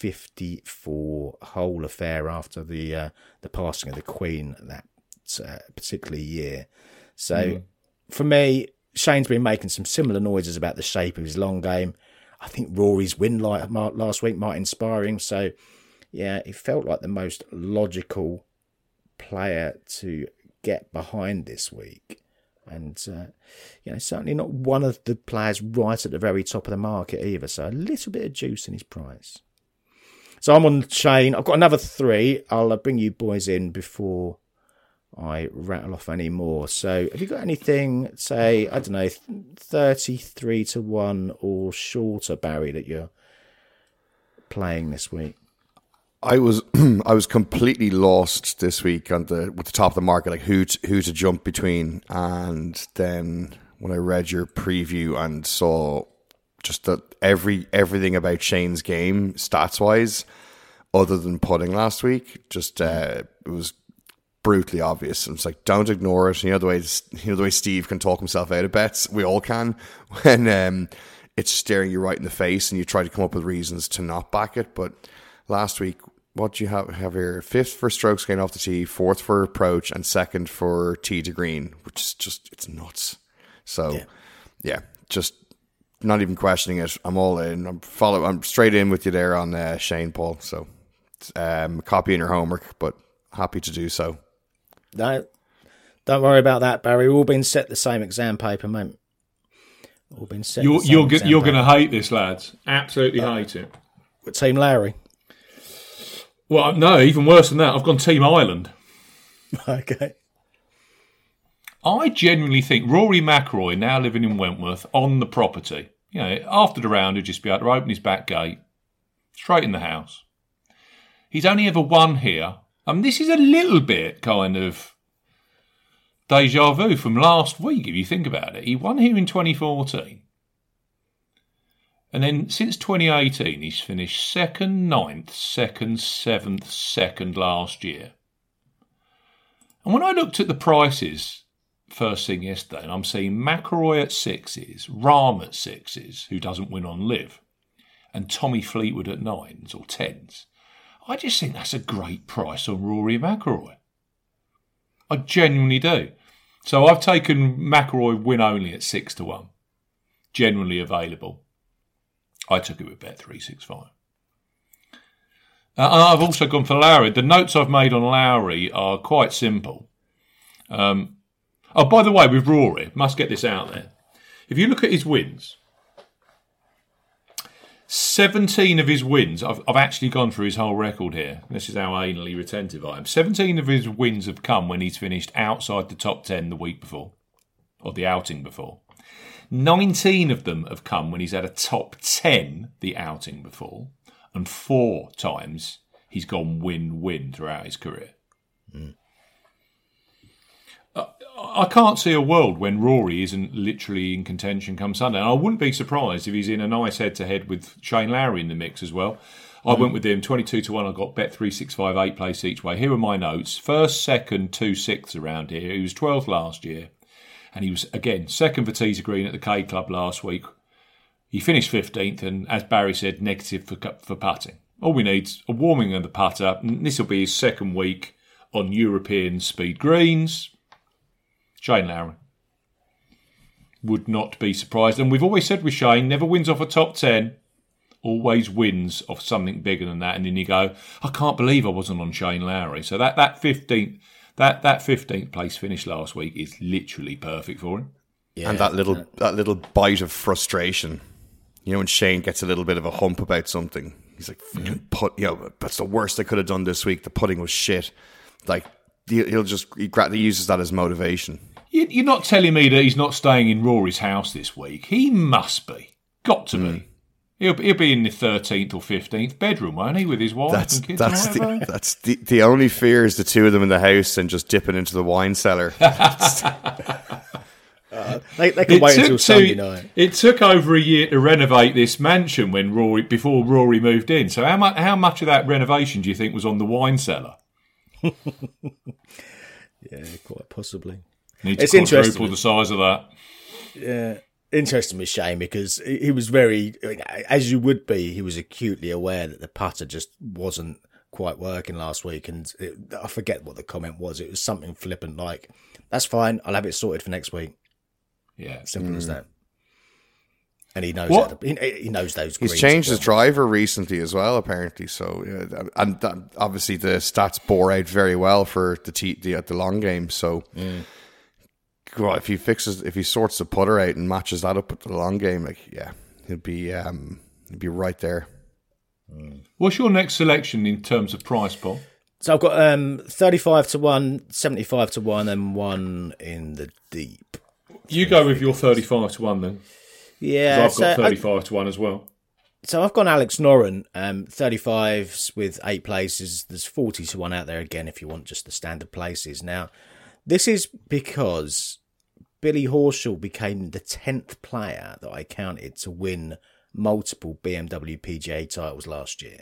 fifty-four hole affair after the uh, the passing of the Queen that uh, particular year. So mm. for me, Shane's been making some similar noises about the shape of his long game. I think Rory's win last week might inspire him. So yeah, it felt like the most logical player to get behind this week. And, uh, you know, certainly not one of the players right at the very top of the market either. So a little bit of juice in his price. So I'm on Shane. I've got another three. I'll uh, bring you boys in before I rattle off any more. So have you got anything, say, I don't know, thirty-three to one or shorter, Barry, that you're playing this week? I was I was completely lost this week on the with the top of the market, like who to, who to jump between, and then when I read your preview and saw just that every everything about Shane's game stats wise, other than putting last week, just uh, it was brutally obvious. It's like, don't ignore it. You know the way you know the way Steve can talk himself out of bets. We all can when um, it's staring you right in the face and you try to come up with reasons to not back it. But last week, what do you have, have here? Fifth for strokes gained off the tee, fourth for approach, and second for tee to green, which is just, it's nuts. So, yeah, yeah just not even questioning it. I'm all in. I'm follow. I'm straight in with you there on uh, Shane, Paul. So, um, copying your homework, but happy to do so. No, don't worry about that, Barry. We've all been set the same exam paper, mate. All been set. You're the same you're go, you're going to paper. hate this, lads. Absolutely Uh, hate it. With Team Larry. Well, no, even worse than that. I've gone Team Ireland. Okay. I genuinely think Rory McIlroy, now living in Wentworth, on the property, you know, after the round, he'll just be able to open his back gate, straight in the house. He's only ever won here. I mean, this is a little bit kind of deja vu from last week, if you think about it. He won here in twenty fourteen. And then since twenty eighteen, he's finished second, ninth, second, seventh, second last year. And when I looked at the prices first thing yesterday, and I'm seeing McIlroy at sixes, Rahm at sixes, who doesn't win on live, and Tommy Fleetwood at nines or tens, I just think that's a great price on Rory McIlroy. I genuinely do. So I've taken McIlroy win only at six to one, generally available. I took it with Bet three sixty-five. Uh, and I've also gone for Lowry. The notes I've made on Lowry are quite simple. Um, oh, by the way, with Rory, must get this out there. If you look at his wins, seventeen of his wins, I've, I've actually gone through his whole record here. This is how anally retentive I am. seventeen of his wins have come when he's finished outside the top ten the week before, or the outing before. nineteen of them have come when he's had a top ten the outing before, and four times he's gone win-win throughout his career. Mm. Uh, I can't see a world when Rory isn't literally in contention come Sunday. And I wouldn't be surprised if he's in a nice head-to-head with Shane Lowry in the mix as well. I mm. went with him twenty-two to one. I got Bet three sixty-five, eight place each way. Here are my notes. First, second, two sixths around here. He was twelfth last year. And he was, again, second for tee to green at the K Club last week. He finished fifteenth and, as Barry said, negative for for putting. All we need is a warming of the putter. And this will be his second week on European speed greens. Shane Lowry. Would not be surprised. And we've always said with Shane, never wins off a top ten. Always wins off something bigger than that. And then you go, I can't believe I wasn't on Shane Lowry. So that, that fifteenth... That that fifteenth place finish last week is literally perfect for him. Yeah, and that little that little bite of frustration, you know, when Shane gets a little bit of a hump about something, he's like, mm-hmm. "Put, you know, that's the worst I could have done this week. The putting was shit." Like he'll just he uses that as motivation. You're not telling me that he's not staying in Rory's house this week? He must be, got to mm. be. He'll, he'll be in the thirteenth or fifteenth bedroom, won't he, with his wife that's, and kids that's and the, that's the, the only fear is the two of them in the house and just dipping into the wine cellar. uh, they, they can it wait until Sunday night. It took over a year to renovate this mansion when Rory before Rory moved in. So how much, how much of that renovation do you think was on the wine cellar? Yeah, quite possibly. Need to it's quadruple interesting. the size of that. Yeah. Interesting with Shane because he was very, as you would be, he was acutely aware that the putter just wasn't quite working last week. And it, I forget what the comment was. It was something flippant like, that's fine, I'll have it sorted for next week. Yeah. Simple mm. as that. And he knows what? that. He, he knows those He's changed his driver recently as well, apparently. So, yeah, and that, obviously the stats bore out very well for the t- the, the long game. So, mm. well, if he fixes, if he sorts the putter out and matches that up with the long game, like yeah, he'll be um, he'll be right there. What's your next selection in terms of price, Paul? So I've got um, thirty-five to one, seventy-five to one, and one in the deep. You go with your thirty-five to one then. Yeah. I've got so thirty-five I, to one as well. So I've gone Alex Noren, um, thirty-fives with eight places. There's forty to one out there again if you want just the standard places. Now, this is because Billy Horschel became the tenth player that I counted to win multiple B M W P G A titles last year.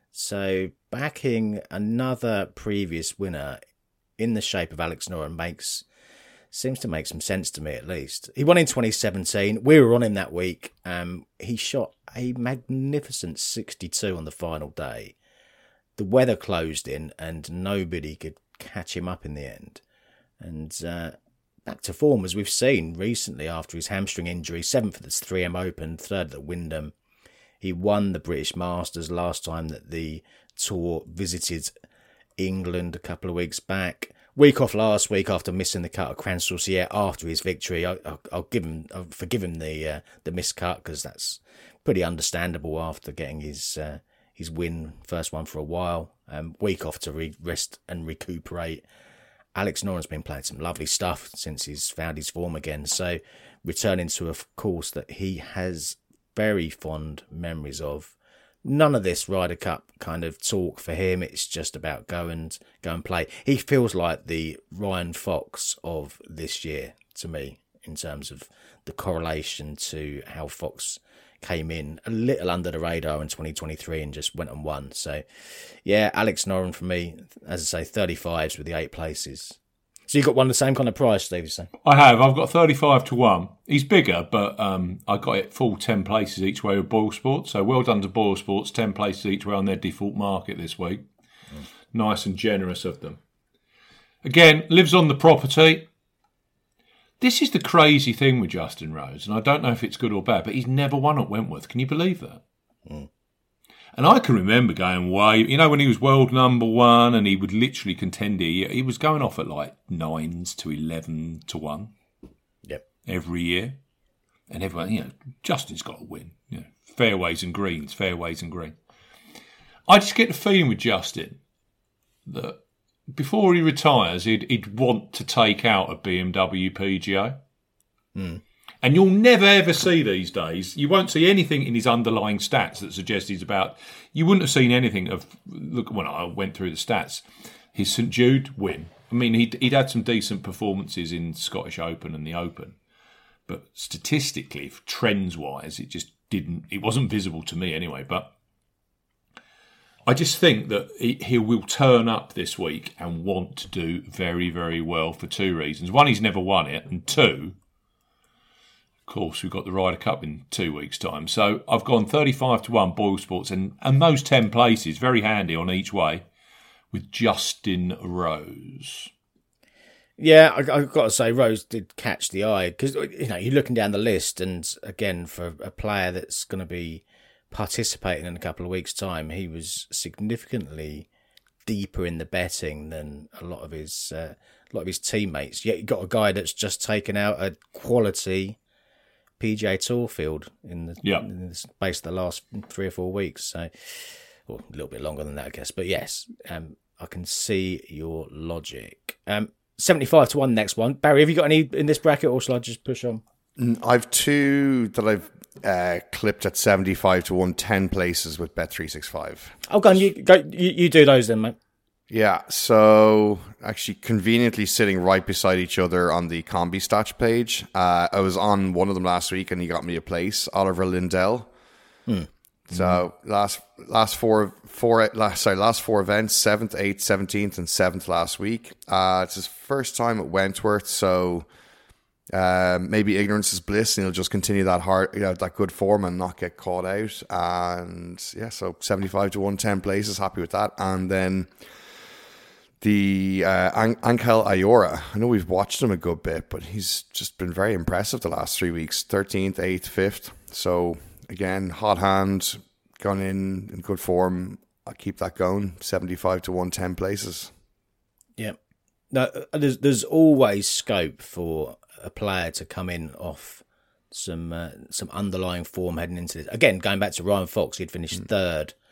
So backing another previous winner in the shape of Alex Noren makes seems to make some sense to me, at least. He won in twenty seventeen. We were on him that week. Um, he shot a magnificent sixty-two on the final day. The weather closed in and nobody could catch him up in the end. And uh, back to form, as we've seen recently after his hamstring injury. Seventh at the three M Open, third at the Wyndham. He won the British Masters last time that the tour visited England a couple of weeks back. Week off last week after missing the cut at Cranston after his victory. I, I'll, I'll give him, I'll forgive him the uh, the missed cut because that's pretty understandable after getting his uh, his win, first one for a while. Um, week off to re- rest and recuperate. Alex Noren's been playing some lovely stuff since he's found his form again. So returning to a course that he has very fond memories of. None of this Ryder Cup kind of talk for him. It's just about go and go and play. He feels like the Ryan Fox of this year to me in terms of the correlation to how Fox came in a little under the radar in twenty twenty-three and just went and won. So, yeah, Alex Noren for me, as I say, thirty-fives with the eight places. So you got one of the same kind of price, Steve, you say? I have. I've got thirty-five to one. He's bigger, but um, I got it full ten places each way with Boyle Sports. So well done to Boyle Sports, ten places each way on their default market this week. Mm. Nice and generous of them. Again, lives on the property. This is the crazy thing with Justin Rose, and I don't know if it's good or bad, but he's never won at Wentworth. Can you believe that? Mm. And I can remember going way, you know, when he was world number one and he would literally contend, he, he was going off at like nines to eleven to one. Yep. Every year. And everyone, you know, Justin's got to win. You know, fairways and greens, fairways and green. I just get the feeling with Justin that before he retires, he'd, he'd want to take out a B M W P G A. Mm. And you'll never ever see these days, you won't see anything in his underlying stats that suggest he's about, you wouldn't have seen anything of, look, when I went through the stats, his St Jude win. I mean, he'd, he'd had some decent performances in Scottish Open and the Open, but statistically, trends-wise, it just didn't, it wasn't visible to me anyway, but I just think that he, he will turn up this week and want to do very, very well for two reasons. One, he's never won it, and two, course, we've got the Ryder Cup in two weeks' time. So I've gone thirty-five to one Boyle Sports and, and those ten places, very handy on each way, with Justin Rose. Yeah, I, I've got to say, Rose did catch the eye because, you know, you're looking down the list and, again, for a player that's going to be participating in a couple of weeks' time, he was significantly deeper in the betting than a lot of his, uh, a lot of his teammates. Yet you got a guy that's just taken out a quality P G A Tour field in the, yep. in the space of the last three or four weeks. So, well, a little bit longer than that, I guess. But yes, um, I can see your logic. Um, seventy-five to one next one. Barry, have you got any in this bracket or shall I just push on? I've two that I've uh, clipped at seventy-five to one, ten places with Bet three sixty-five. Oh, go on, you, go, you, you do those then, mate. Yeah, so actually conveniently sitting right beside each other on the Combi Stats page. Uh, I was on one of them last week and he got me a place, Oliver Lindell. Hmm. So last last four four last sorry last four events, seventh, eighth, seventeenth, and seventh last week. Uh, it's his first time at Wentworth, so uh, maybe ignorance is bliss, and he'll just continue that hard, you know, that good form and not get caught out. And yeah, so seventy-five to one, ten places, happy with that. And then the uh, An- Angel Ayora, I know we've watched him a good bit, but he's just been very impressive the last three weeks. thirteenth, eighth, fifth. So again, hot hand, gone in in good form. I'll keep that going. seventy-five to one, ten places. Yeah. No, there's there's always scope for a player to come in off some uh, some underlying form heading into this. Again, going back to Ryan Fox, he'd finished mm. third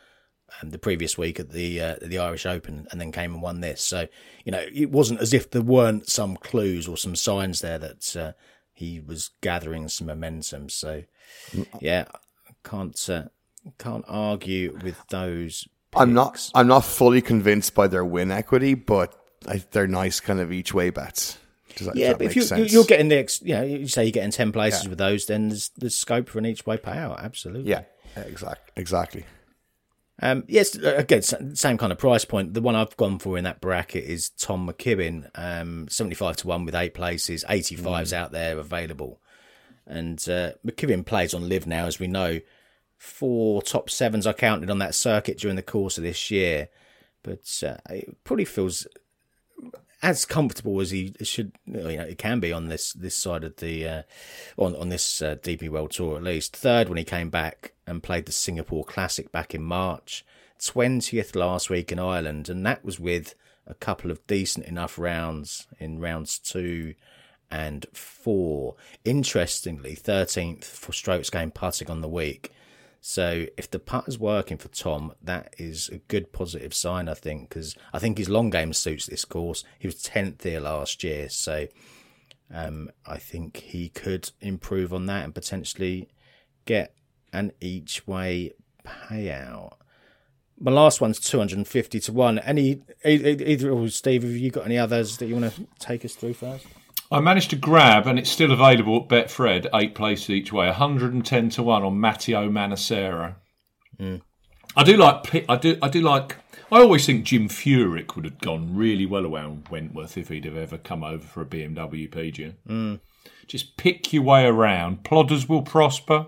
um, the previous week at the uh, the Irish Open, and then came and won this. So, you know, it wasn't as if there weren't some clues or some signs there that uh, he was gathering some momentum. So, yeah, can't uh, can't argue with those picks. I'm not I'm not fully convinced by their win equity, but I, they're nice kind of each way bets. Does that, yeah, does that but if make you, sense? you're getting the, ex, you know, you say you're getting ten places Yeah. with those, then there's there's scope for an each way payout. Absolutely. Yeah, exactly. Exactly. Um, yes, again, same kind of price point. The one I've gone for in that bracket is Tom McKibben, um, seventy-five to one with eight places, eighty-five's mm. out there available. And uh, McKibben plays on Live now, as we know. Four top sevens I counted on that circuit during the course of this year. But uh, it probably feels as comfortable as he should, you know, it can be on this this side of the uh, on on this uh, D P World Tour at least. Third when he came back and played the Singapore Classic back in March. twentieth last week in Ireland, and that was with a couple of decent enough rounds in rounds two and four. Interestingly, thirteenth for strokes gained putting on the week. So if the putt is working for Tom, that is a good positive sign, I think, because I think his long game suits this course. He was tenth here last year, so um, I think he could improve on that and potentially get an each way payout. My last one's two hundred fifty to one. Any either or Steve, have you got any others that you want to take us through first? I managed to grab, and it's still available at Betfred, eight places each way, one hundred ten to one on Matteo Manassero. Mm. I do like. I do. I do like. I always think Jim Furyk would have gone really well around Wentworth if he'd have ever come over for a B M W P G A. Mm. Just pick your way around. Plodders will prosper.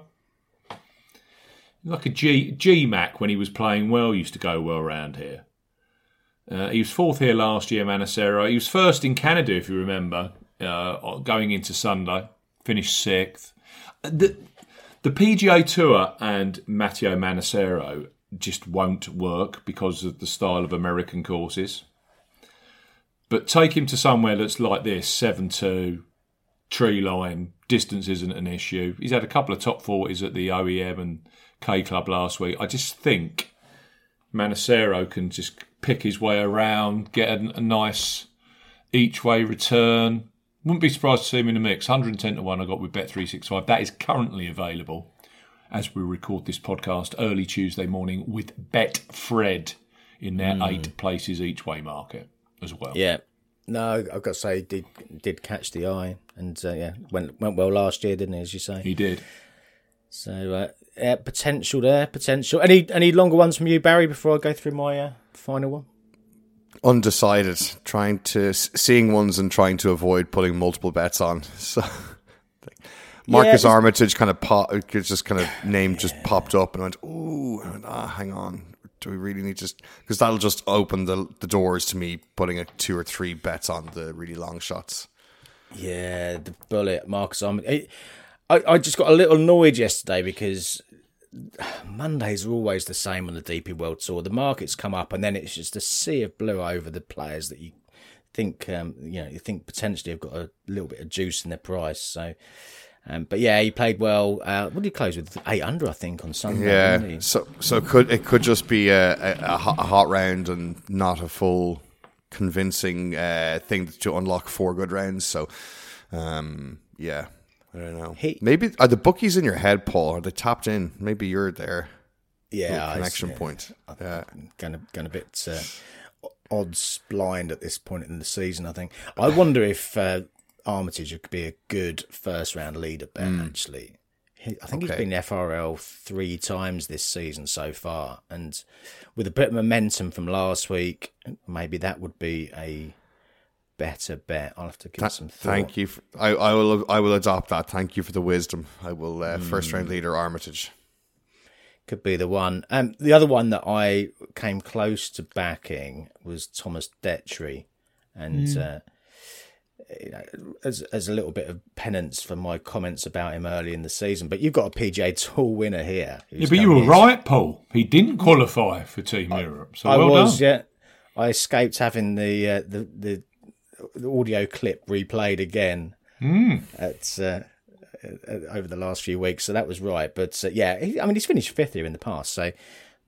Like a G G Mac when he was playing well used to go well around here. Uh, he was fourth here last year, Manassero. He was first in Canada, if you remember. Uh, going into Sunday, finished sixth. The, the P G A Tour and Matteo Manassero just won't work because of the style of American courses. But take him to somewhere that's like this, seven two, tree line, distance isn't an issue. He's had a couple of top forties at the O E M and K Club last week. I just think Manassero can just pick his way around, get a, a nice each-way return. Wouldn't be surprised to see him in the mix. one hundred ten to one I got with Bet three sixty-five. That is currently available as we record this podcast early Tuesday morning with Betfred in their mm. eight places each way market as well. Yeah. No, I've got to say, did did catch the eye. And uh, yeah, went went well last year, didn't he, as you say? He did. So, uh, yeah, potential there, potential. Any any longer ones from you, Barry, before I go through my uh, final one? Undecided, trying to seeing ones and trying to avoid putting multiple bets on. So Marcus yeah, Armitage kind of pop, just kind of name just popped up and I went, ooh, I went, ah, hang on, do we really need to? Because that'll just open the the doors to me putting a two or three bets on the really long shots. Yeah, the bullet, Marcus Armitage. I I just got a little annoyed yesterday because Mondays are always the same on the D P World Tour. The markets come up, and then it's just a sea of blue over the players that you think, um, you know, you think potentially have got a little bit of juice in their price. So, um, but yeah, he played well. Uh, what did he close with? Eight under, I think, on Sunday. Yeah, didn't he? so so it could it could just be a, a, a hot round and not a full convincing uh, thing to unlock four good rounds. So, um, yeah. I don't know. He, Maybe are the bookies in your head, Paul? Are they tapped in? Maybe you're there. Yeah, connection yeah. point. Yeah, going to going a bit uh, odds blind at this point in the season. I think. I wonder if uh, Armitage could be a good first round leader bet. Mm. Actually, he, I think okay. he's been F R L three times this season so far, and with a bit of momentum from last week, maybe that would be a better bet. I'll have to give Th- some thought. Thank you. For, I, I will. I will adopt that. Thank you for the wisdom. I will. Uh, mm. First round leader Armitage could be the one. Um, the other one that I came close to backing was Thomas Detry, and mm. uh, you know, as as a little bit of penance for my comments about him early in the season. But you've got a P G A Tour winner here. Yeah, but you were his. right, Paul. He didn't qualify for Team I, Europe. So I well was. done. Yeah, I escaped having the uh, the the. the audio clip replayed again mm. at uh, over the last few weeks, so that was right. But uh, yeah, he, I mean, he's finished fifth here in the past, so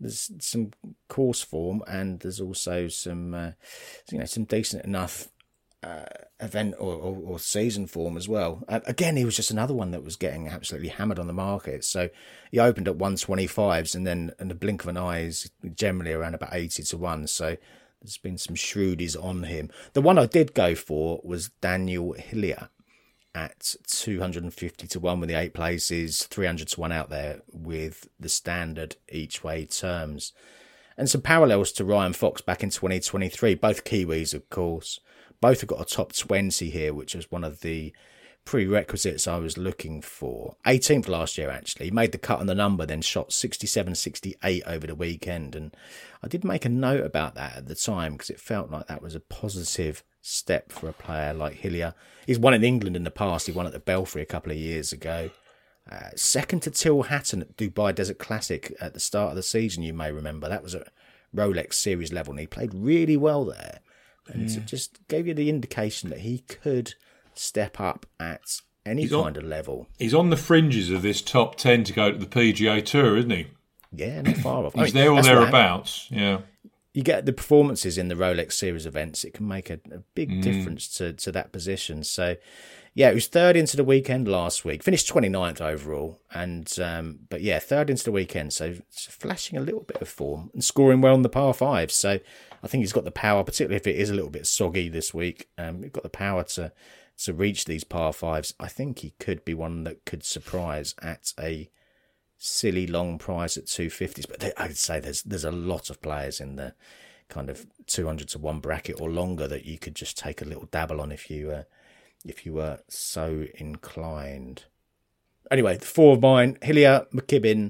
there's some course form, and there's also some uh, you know some decent enough uh, event or, or, or season form as well. Uh, again, he was just another one that was getting absolutely hammered on the market. So he opened at one twenty-fives, and then in the blink of an eye is generally around about eighty to one. So there's been some shrewdies on him. The one I did go for was Daniel Hillier at two hundred fifty to one with the eight places, three hundred to one out there with the standard each way terms. And some parallels to Ryan Fox back in twenty twenty-three, both Kiwis, of course. Both have got a top twenty here, which was one of the prerequisites I was looking for. eighteenth last year, actually. He made the cut on the number, then shot sixty-seven sixty-eight over the weekend. And I did make a note about that at the time because it felt like that was a positive step for a player like Hillier. He's won in England in the past. He won at the Belfry a couple of years ago. Uh, second to Till Hatton at Dubai Desert Classic at the start of the season, you may remember. That was at Rolex Series level, and he played really well there. And yeah. It just gave you the indication that he could step up at any he's kind on, of level. He's on the fringes of this top ten to go to the P G A Tour, isn't he? Yeah, not far off. He's I mean, there or thereabouts, yeah. You get the performances in the Rolex Series events, it can make a, a big mm. difference to, to that position. So, yeah, he was third into the weekend last week, finished twenty-ninth overall. and um, But, yeah, third into the weekend, so flashing a little bit of form and scoring well on the par five. So I think he's got the power, particularly if it is a little bit soggy this week. Um, he's got the power to, to reach these par fives. I think he could be one that could surprise at a silly long price at two fifties, but they, I'd say there's there's a lot of players in the kind of two hundred to one bracket or longer that you could just take a little dabble on if you uh, if you were so inclined. Anyway, the four of mine: Hillier, McKibbin,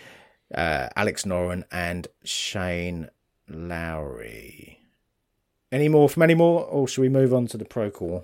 uh, Alex Noren, and Shane Lowry. Any more from any more, or should we move on to the Pro Call?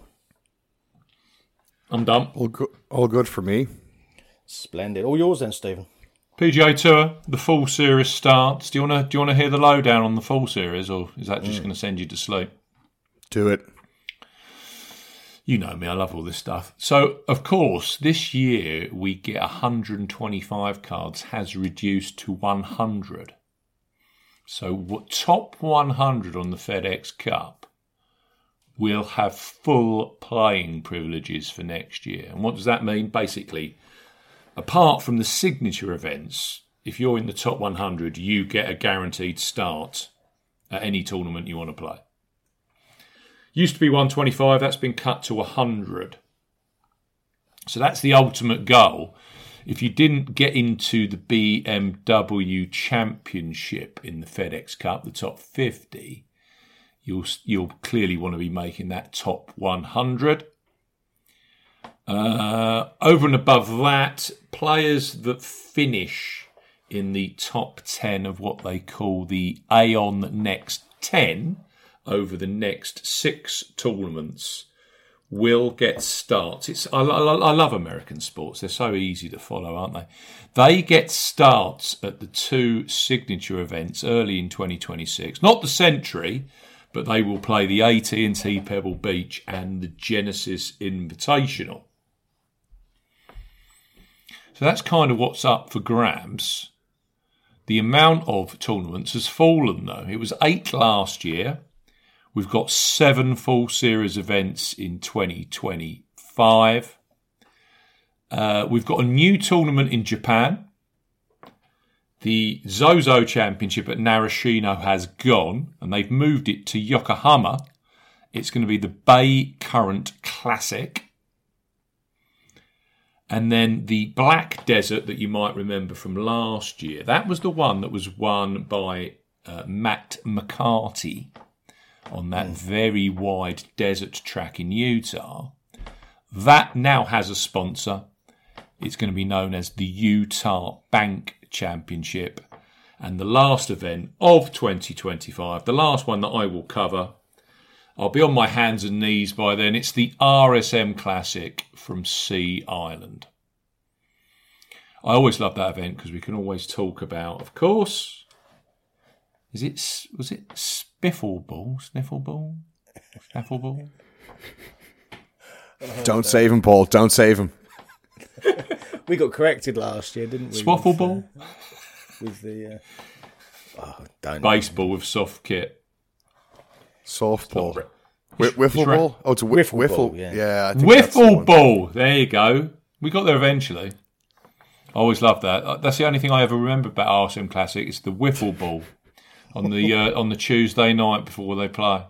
I'm done. All good. All good for me. Splendid. All yours then, Stephen. P G A Tour, the full series starts. Do you want to do you want to hear the lowdown on the full series, or is that just mm. going to send you to sleep? Do it. You know me, I love all this stuff. So, of course, this year we get one hundred twenty-five cards has reduced to one hundred. So, what top one hundred on the FedEx Cup will have full playing privileges for next year. And what does that mean? Basically, apart from the signature events, if you're in the top one hundred, you get a guaranteed start at any tournament you want to play. Used to be one twenty-five, that's been cut to one hundred. So that's the ultimate goal. If you didn't get into the B M W Championship in the FedEx Cup, the top fifty, you'll you'll clearly want to be making that top one hundred. Uh, over and above that, players that finish in the top ten of what they call the Aon Next ten over the next six tournaments will get starts. It's I, I, I love American sports. They're so easy to follow, aren't they? They get starts at the two signature events early in twenty twenty-six. Not the Century, but they will play the A T and T Pebble Beach and the Genesis Invitational. So that's kind of what's up for grabs. The amount of tournaments has fallen, though. It was eight last year. We've got seven full series events in twenty twenty-five. Uh, we've got a new tournament in Japan. The Zozo Championship at Narashino has gone, and they've moved it to Yokohama. It's going to be the Bay Current Classic. And then the Black Desert that you might remember from last year. That was the one that was won by uh, Matt McCarty on that mm. very wide desert track in Utah. That now has a sponsor. It's going to be known as the Utah Bank Championship. And the last event of twenty twenty-five, the last one that I will cover, I'll be on my hands and knees by then. It's the R S M Classic from Sea Island. I always love that event because we can always talk about, of course, is it, was it Spiffleball? Sniffleball? Snaffleball? Don't save him, Paul. Don't save him. We got corrected last year, didn't we? Swaffleball? With, uh, with the... Uh... Oh, don't. Baseball with soft kit. Softball. Wi- Wi- wiffle right. ball? Oh, it's a wi- Wiffle wiffle. ball, yeah. yeah I think that's the Wiffle one. ball. There you go. We got there eventually. I always loved that. That's the only thing I ever remember about R S M Classic. It's the wiffle ball on the uh, on the Tuesday night before they play.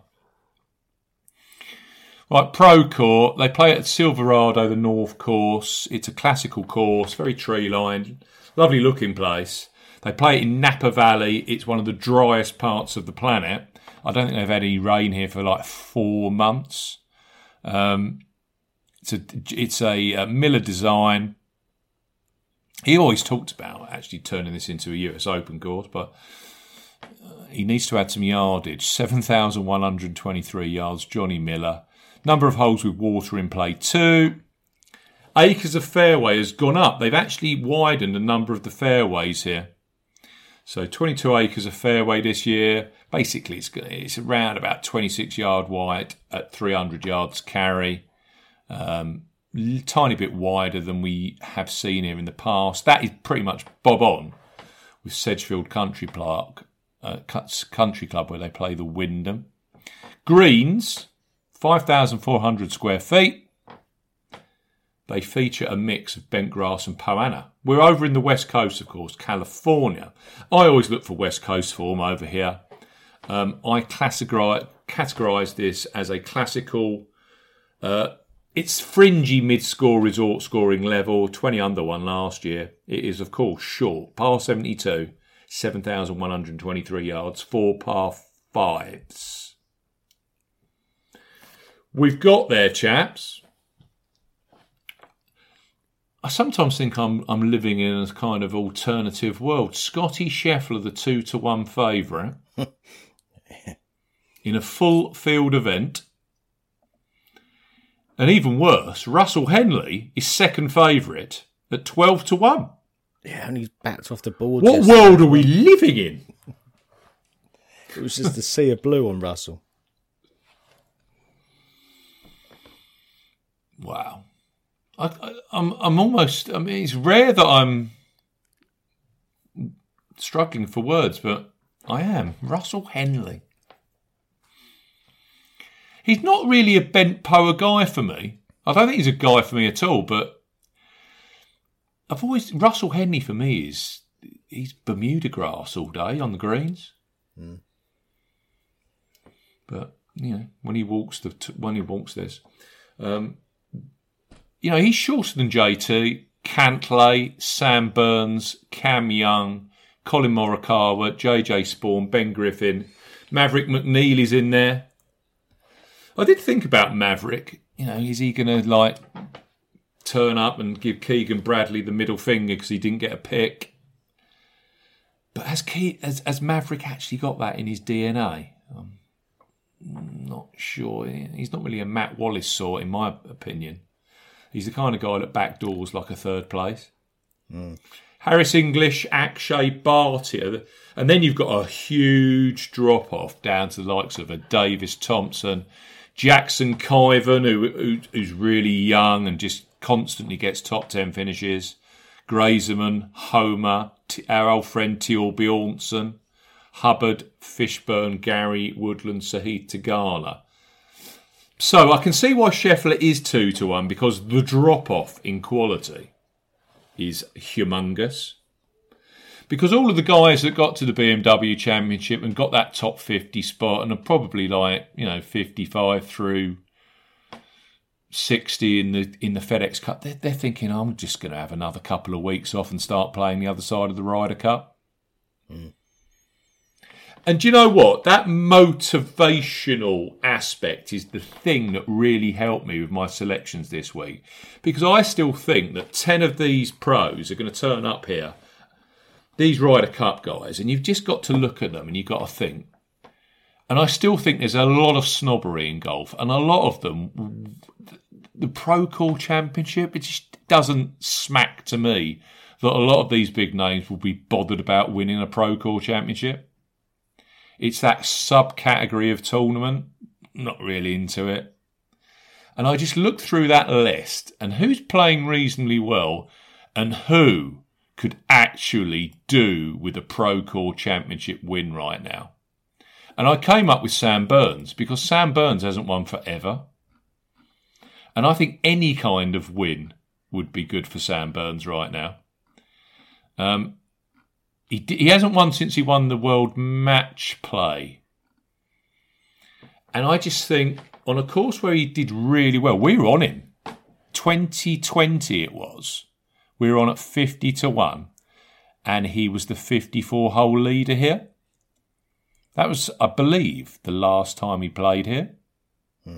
Right, Pro Court. They play at Silverado, the North Course. It's a classical course, very tree lined, lovely looking place. They play it in Napa Valley. It's one of the driest parts of the planet. I don't think they've had any rain here for like four months. Um, it's a it's a, a Miller design. He always talked about actually turning this into a U S Open course, but uh, he needs to add some yardage. seven thousand one hundred twenty-three yards, Johnny Miller. Number of holes with water in play, two. Acres of fairway has gone up. They've actually widened a number of the fairways here. So twenty-two acres of fairway this year. Basically, it's it's around about twenty-six yard wide at three hundred yards carry. Um, tiny bit wider than we have seen here in the past. That is pretty much bob on with Sedgefield Country Park, uh, Country Club, where they play the Wyndham. Greens, five thousand four hundred square feet. They feature a mix of bent grass and poana. We're over in the West Coast, of course, California. I always look for West Coast form over here. Um, I categorize, categorize this as a classical, uh, it's fringy mid-score resort scoring level, twenty under one last year. It is, of course, short, par seventy-two, seven thousand one hundred twenty-three yards, four par fives. We've got there, chaps. I sometimes think I'm I'm living in a kind of alternative world. Scotty Scheffler, the two to one favourite, in a full field event, and even worse, Russell Henley is second favourite at twelve to one. Yeah, and he's backed off the board. What yesterday. world are we living in? It was just a sea of blue on Russell. Wow. I, I, I'm I'm almost. I mean, it's rare that I'm struggling for words, but I am. Russell Henley. He's not really a bent power guy for me. I don't think he's a guy for me at all. But I've always Russell Henley for me is he's Bermuda grass all day on the greens. Mm. But you know when he walks the when he walks this. Um, You know, he's shorter than J T, Cantlay, Sam Burns, Cam Young, Colin Morikawa, J J Spawn, Ben Griffin. Maverick McNeely's in there. I did think about Maverick. You know, is he going to, like, turn up and give Keegan Bradley the middle finger because he didn't get a pick? But has, Ke- has, has Maverick actually got that in his D N A? I'm not sure. He's not really a Matt Wallace sort, in my opinion. He's the kind of guy that backdoors like a third place. Mm. Harris English, Akshay Bhatia. And then you've got a huge drop-off down to the likes of a Davis Thompson, Jackson Kyvan, who, who, who's really young and just constantly gets top ten finishes, Grazeman, Homer, T- our old friend Teal Bjornsson, Hubbard, Fishburne, Gary, Woodland, Sahith Tagala. So I can see why Scheffler is two to one because the drop-off in quality is humongous. Because all of the guys that got to the B M W Championship and got that top fifty spot and are probably like, you know, fifty-five through sixty in the in the FedEx Cup, they're, they're thinking, I'm just going to have another couple of weeks off and start playing the other side of the Ryder Cup. Mm. And do you know what? That motivational aspect is the thing that really helped me with my selections this week. Because I still think that ten of these pros are going to turn up here, these Ryder Cup guys, and you've just got to look at them and you've got to think. And I still think there's a lot of snobbery in golf. And a lot of them, the Pro Call Championship, it just doesn't smack to me that a lot of these big names will be bothered about winning a Pro Call Championship. It's that subcategory of tournament. Not really into it. And I just looked through that list and who's playing reasonably well and who could actually do with a Procore Championship win right now. And I came up with Sam Burns because Sam Burns hasn't won forever. And I think any kind of win would be good for Sam Burns right now. Um, he, he hasn't won since he won the World Match Play. And I just think on a course where he did really well, we were on him. twenty twenty it was. We were on at fifty to one. And he was the fifty-four hole leader here. That was, I believe, the last time he played here. Hmm.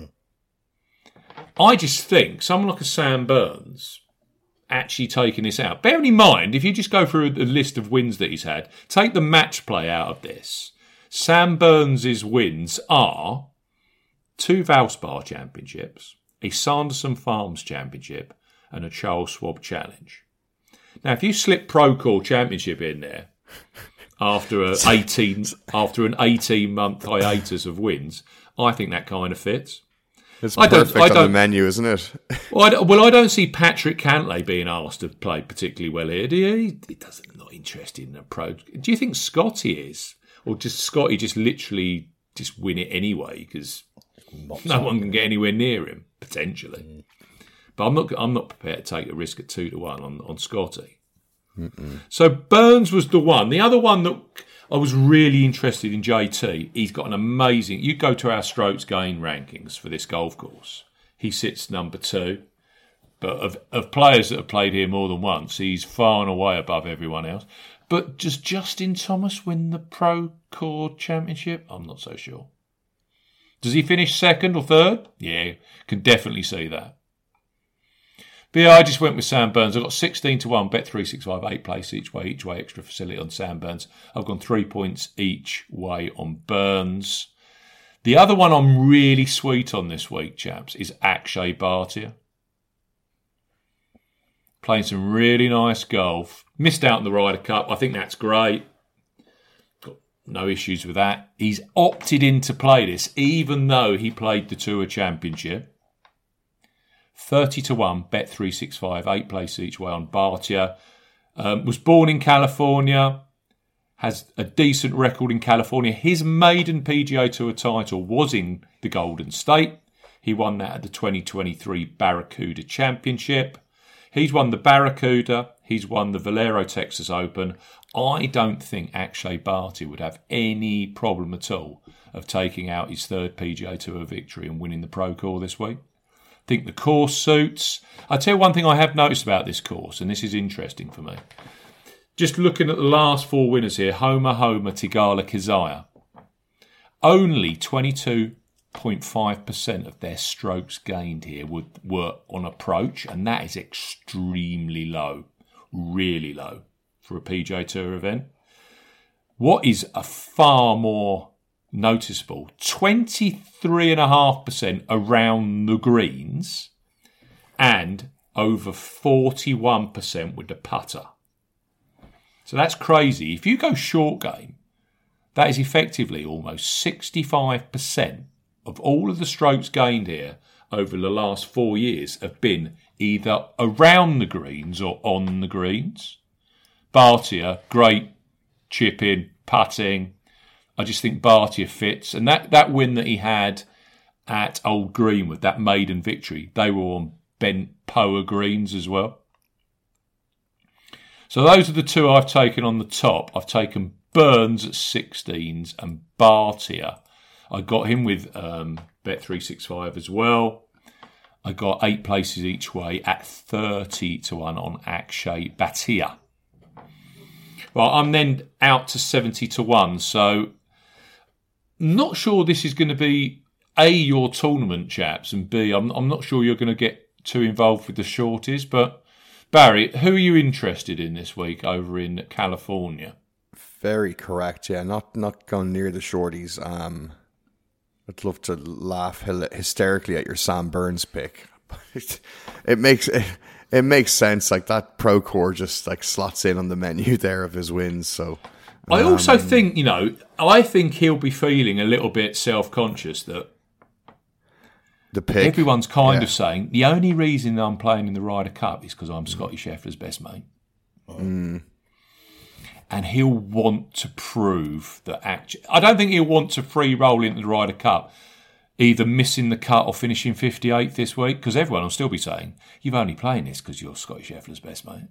I just think someone like a Sam Burns actually taking this out. Bearing in mind, if you just go through the list of wins that he's had, take the match play out of this. Sam Burns' wins are two Valspar Championships, a Sanderson Farms Championship, and a Charles Schwab Challenge. Now, if you slip Procore Championship in there after a eighteen after an eighteen month hiatus of wins, I think that kind of fits. It's I perfect don't, I on don't, the menu, isn't it? well, I don't, well, I don't see Patrick Cantlay being asked to play particularly well here. Do you? He, he doesn't not interested in a pro. Do you think Scotty is, or just Scotty just literally just win it anyway because no one can get anywhere near him potentially? Mm. But I'm not. I'm not prepared to take a risk at two to one on on Scotty. Mm-mm. So Burns was the one. The other one that I was really interested in, J T. He's got an amazing. You go to our strokes gain rankings for this golf course. He sits number two, but of of players that have played here more than once, he's far and away above everyone else. But does Justin Thomas win the Procore Championship? I'm not so sure. Does he finish second or third? Yeah, can definitely see that. But yeah, I just went with Sam Burns. I've got sixteen to one, Bet three sixty-five, eight place each way, each way extra facility on Sam Burns. I've gone three points each way on Burns. The other one I'm really sweet on this week, chaps, is Akshay Bhatia. Playing some really nice golf. Missed out on the Ryder Cup. I think that's great. Got no issues with that. He's opted in to play this, even though he played the Tour Championship. thirty to one, Bet three sixty-five, eight places each way on Bhatia. Um, was born in California, has a decent record in California. His maiden P G A Tour title was in the Golden State. He won that at the twenty twenty-three Barracuda Championship. He's won the Barracuda. He's won the Valero Texas Open. I don't think Akshay Bhatia would have any problem at all of taking out his third P G A Tour victory and winning the Procore this week. Think the course suits. I tell you one thing I have noticed about this course, and this is interesting for me. Just looking at the last four winners here, Homa Homa, Tigala, Keziah. Only twenty-two point five percent of their strokes gained here were, were on approach, and that is extremely low, really low for a P G A Tour event. What is a far more noticeable, twenty-three point five percent around the greens and over forty-one percent with the putter. So that's crazy. If you go short game, that is effectively almost sixty-five percent of all of the strokes gained here over the last four years have been either around the greens or on the greens. Bhatia, great chipping, putting. I just think Bhatia fits. And that, that win that he had at Old Greenwood, that maiden victory, they were on bent P O A greens as well. So those are the two I've taken on the top. I've taken Burns at sixteens and Bhatia. I got him with um, Bet three sixty-five as well. I got eight places each way at thirty to one on Akshay Bhatia. Well, I'm then out to seventy to one, so not sure this is going to be A, your tournament, chaps, and B, I'm, I'm not sure you're going to get too involved with the shorties, but Barry, who are you interested in this week over in California? Very correct, yeah. Not not going near the shorties. Um, I'd love to laugh hysterically at your Sam Burns pick. it makes it, it makes sense. Like that Procore just like slots in on the menu there of his wins. So I also um, think, you know, I think he'll be feeling a little bit self-conscious that the pick, everyone's kind yeah. of saying the only reason I'm playing in the Ryder Cup is because I'm Scotty Scheffler's best mate. Mm. And he'll want to prove that actually... I don't think he'll want to free roll into the Ryder Cup, either missing the cut or finishing fifty-eighth this week, because everyone will still be saying, you've only playing this because you're Scotty Scheffler's best mate.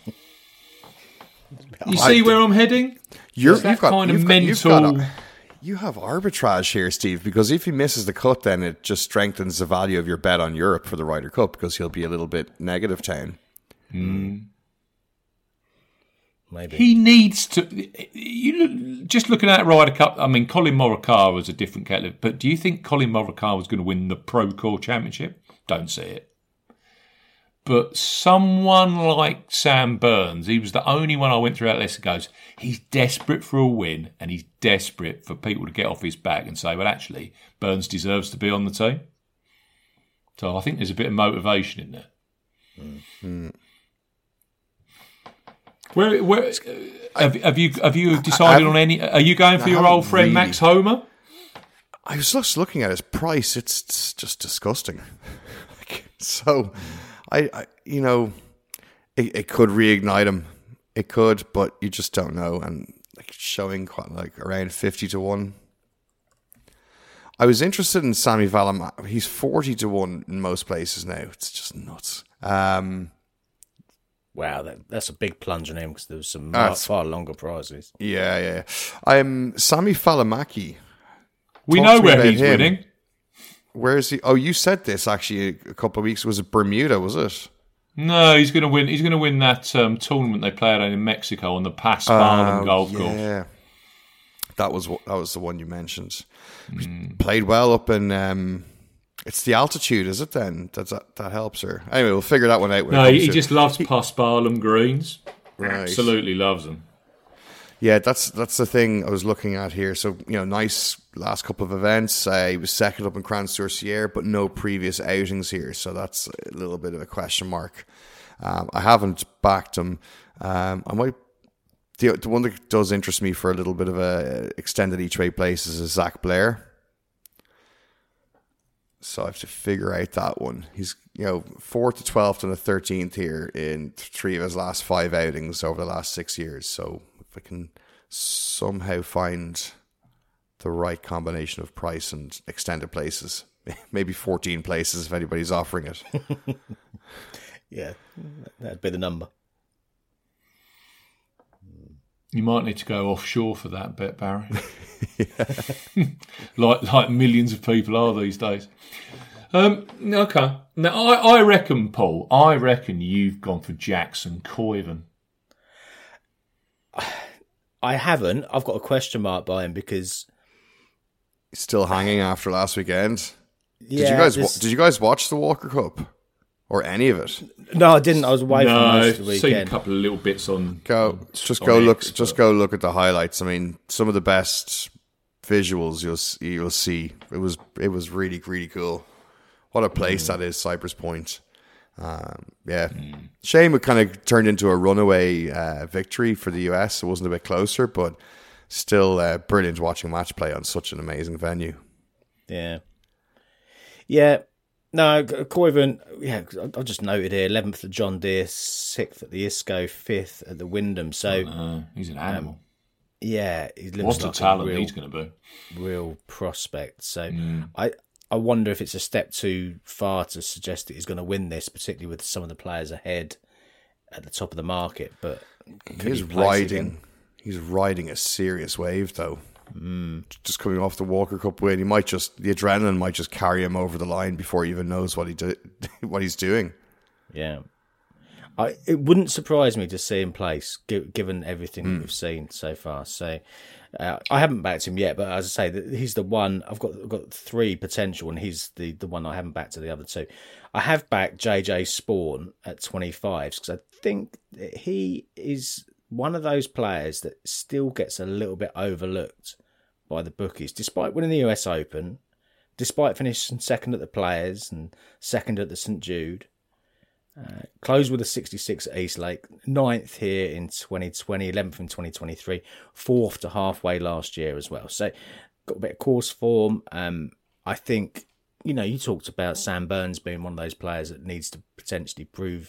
You see where I'm heading? You're, It's that you've got, kind of you've mental... Got, you've got a, you have arbitrage here, Steve, because if he misses the cut, then it just strengthens the value of your bet on Europe for the Ryder Cup, because he'll be a little bit negative town. Mm. Maybe. He needs to... You just looking at Ryder Cup, I mean, Colin Morikawa was a different kettle, but do you think Colin Morikawa was going to win the Pro Core Championship? Don't see it. But someone like Sam Burns, he was the only one I went through that list that goes, he's desperate for a win and he's desperate for people to get off his back and say, well, actually, Burns deserves to be on the team. So I think there's a bit of motivation in there. Mm-hmm. Where, where have, have you have you decided on any? Are you going for I your old haven't friend really. Max Homer? I was just looking at his price. It's, it's just disgusting. so, I, I, you know, it, it could reignite him. It could, but you just don't know. And like showing quite like around fifty to one. I was interested in Sammy Valamak. He's forty to one in most places now. It's just nuts. Um, Wow, that, that's a big plunge on him because there was some Uh, far, far longer prizes. yeah, yeah. I'm Sammy Falamaki. We Talk know to me where about he's him. winning. Where is he? Oh, you said this actually a couple of weeks. Was it Bermuda? Was it? No, he's going to win. He's going to win that um, tournament they play out in Mexico on the Paspal Oh, golf yeah. course. That was wh- that was the one you mentioned. Mm. Played well up in. Um, it's the altitude, is it? Then That's, that that helps her. Anyway, we'll figure that one out. When No, it comes he to- just loves Paspalum greens. Right. Absolutely loves them. Yeah, that's that's the thing I was looking at here. So, you know, nice last couple of events. Uh, he was second up in Grand Sourcier, but no previous outings here. So that's a little bit of a question mark. Um, I haven't backed him. Um, I might. The, the one that does interest me for a little bit of a extended each way places is Zach Blair. So I have to figure out that one. He's, you know, fourth to twelfth and a thirteenth here in three of his last five outings over the last six years. So if I can somehow find the right combination of price and extended places, maybe fourteen places if anybody's offering it. Yeah, that'd be the number. You might need to go offshore for that bet, Barry. like like millions of people are these days. Um, okay. Now, I, I reckon, Paul, I reckon you've gone for Jackson Coyven. I haven't. I've got a question mark by him because He's still hanging after last weekend. yeah, did you guys wa- this- did you guys watch the Walker Cup or any of it? No, I didn't. I was away No, from most I've of the seen a weekend. couple of little bits on. Go on- just on go look X, just but- go look at the highlights. I mean, some of the best visuals you'll s- you'll see. It was it was really really cool. What a place Mm. that is, Cypress Point. Um, yeah, shame it kind of turned into a runaway uh, victory for the U S. It wasn't a bit closer, but still uh, brilliant watching match play on such an amazing venue. Yeah, yeah. No, Coyven. Yeah, I just noted here: eleventh at John Deere, sixth at the Isco, fifth at the Wyndham. So Uh, he's an animal. yeah, he looks what a like talent a real, he's going to be. real prospect. So Mm. I. I wonder if it's a step too far to suggest that he's going to win this, particularly with some of the players ahead at the top of the market. But could He's he place riding. again? He's riding a serious wave, though. Mm. Just coming off the Walker Cup win, he might just the adrenaline might just carry him over the line before he even knows what he do, what he's doing. Yeah, I, it wouldn't surprise me to see him place, gi- given everything that we've seen so far. So uh, I haven't backed him yet, but as I say, that he's the one. I've got I've got three potential, and he's the, the one I haven't backed to the other two. I have backed J J Spawn at twenty-fives because I think that he is one of those players that still gets a little bit overlooked by the bookies, despite winning the U S Open, despite finishing second at the Players and second at the St Jude. Uh, closed with a sixty-six at Eastlake, ninth here in twenty twenty, eleventh in twenty twenty-three, fourth to halfway last year as well. So got a bit of course form. Um, I think, you know, you talked about Sam Burns being one of those players that needs to potentially prove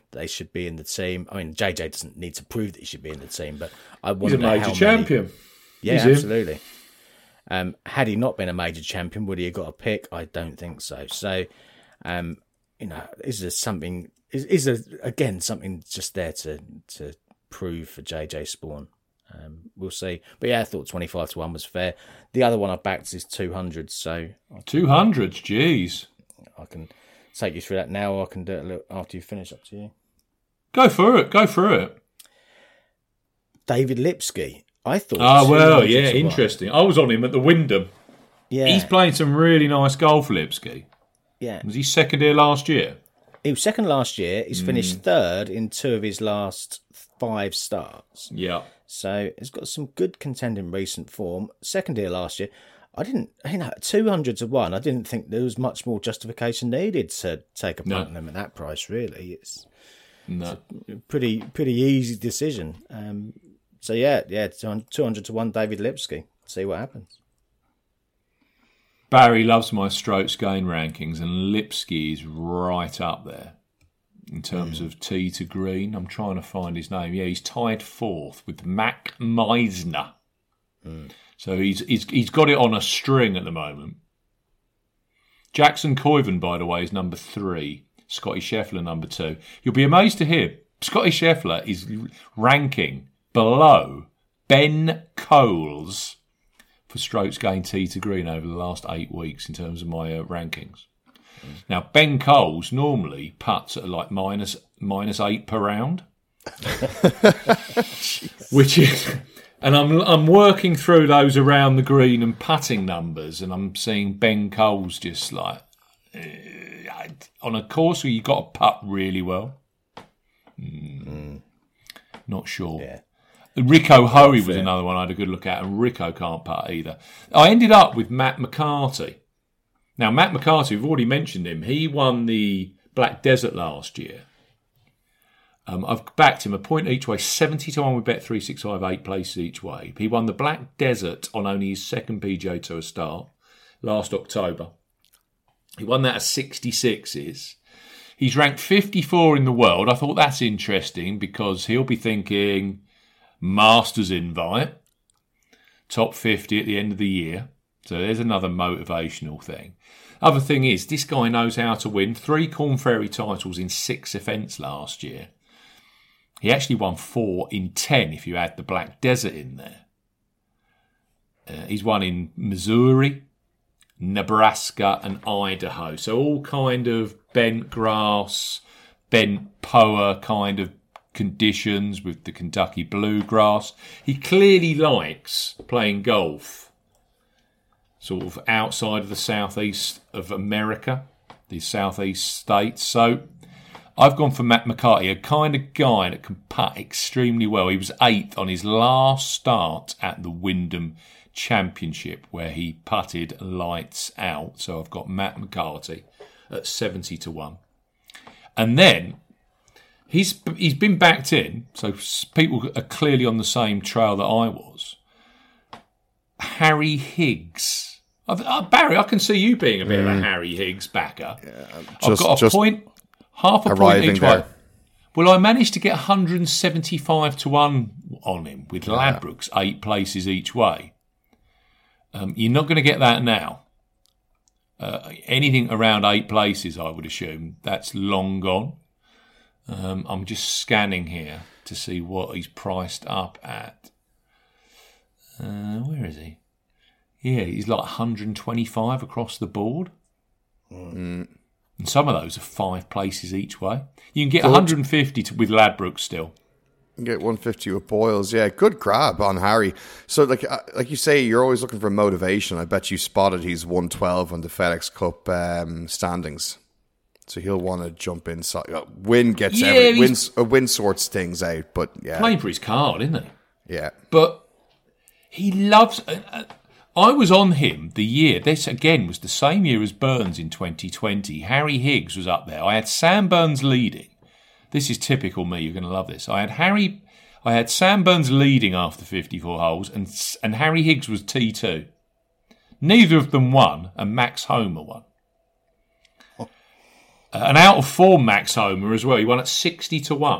they should be in the team. I mean, J J doesn't need to prove that he should be in the team, but I He's wonder a major how champion. Many... Yeah, He's in. absolutely. Um, had he not been a major champion, would he have got a pick? I don't think so. So, um, you know, is there something? Is, is there again something just there to to prove for J J Spawn? Um, we'll see. But yeah, I thought twenty-five to one was fair. The other one I backed is two hundred. So two hundred, jeez. I can take you through that now, or I can do it a little after you finish. Up to you. Go for it. Go through it. David Lipsky. I thought. Ah, well, yeah, to one. interesting. I was on him at the Wyndham. Yeah, He's playing some really nice golf, Lipsky. Yeah, Was he second here last year? he was second last year. He's Mm. finished third in two of his last five starts. Yeah. So he's got some good contend in recent form. Second year last year, I didn't, you know, two hundred to one. I didn't think there was much more justification needed to take a punt No. on him at that price. Really, it's No. a pretty pretty easy decision. Um, so yeah, yeah, two hundred to one. David Lipsky. See what happens. Barry loves my strokes gain rankings, and Lipsky is right up there in terms of tee to green. I'm trying to find his name. Yeah, he's tied fourth with Mac Meisner. So he's, he's he's got it on a string at the moment. Jackson Coyven, by the way, is number three. Scotty Scheffler, number two. You'll be amazed to hear Scotty Scheffler is ranking below Ben Coles for strokes gained tee to green over the last eight weeks in terms of my uh, rankings. Mm. Now, Ben Coles normally putts at like minus minus eight per round, which is, and I'm I'm working through those around the green and putting numbers, and I'm seeing Ben Coles just like uh, on a course where you got to putt really well. Mm. Mm. Not sure. Yeah. Rico Hoey was another one I had a good look at, and Rico can't putt either. I ended up with Matt McCarty. Now, Matt McCarty, we've already mentioned him. He won the Black Desert last year. Um, I've backed him a point each way, seventy to one with Bet three sixty-five, eight places each way. He won the Black Desert on only his second P G A Tour start last October. He won that at sixty-sixes. He's ranked fifty-four in the world. I thought that's interesting because he'll be thinking Masters invite, top fifty at the end of the year. So there's another motivational thing. Other thing is, this guy knows how to win. Three Corn Ferry titles in six events last year. He actually won four in ten if you add the Black Desert in there. Uh, he's won in Missouri, Nebraska and Idaho. So all kind of bent grass, bent poa kind of conditions with the Kentucky bluegrass. He clearly likes playing golf sort of outside of the southeast of America, the southeast states. So I've gone for Matt McCarty, a kind of guy that can putt extremely well. He was eighth on his last start at the Wyndham Championship where he putted lights out. So I've got Matt McCarty at seventy to one. And then He's he's been backed in, so people are clearly on the same trail that I was. Harry Higgs. I've, uh, Barry, I can see you being a bit mm. of a Harry Higgs backer. Yeah, just, I've got a point, half a point each way. Well, I managed to get one hundred seventy-five to one on him with yeah. Ladbrokes, eight places each way. Um, you're not going to get that now. Uh, anything around eight places, I would assume, that's long gone. Um, I'm just scanning here to see what he's priced up at. Uh, where is he? Yeah, he's like one hundred twenty-five across the board. Mm. And some of those are five places each way. You can get good. one hundred fifty to, with Ladbrokes still. You can get one hundred fifty with Boyles. Yeah, good grab on Harry. So, like uh, like you say, you're always looking for motivation. I bet you spotted he's one twelve on the FedEx Cup um, standings. So he'll want to jump inside. Win gets yeah, every win. A win sorts things out, but yeah, playing for his card, isn't he? Yeah, but he loves. Uh, uh, I was on him the year. This again was the same year as Burns in twenty twenty. Harry Higgs was up there. I had Sam Burns leading. This is typical me. You're going to love this. I had Harry. I had Sam Burns leading after fifty-four holes, and and Harry Higgs was T two. Neither of them won, and Max Homer won. An out of form Max Homer as well. He won at sixty to one.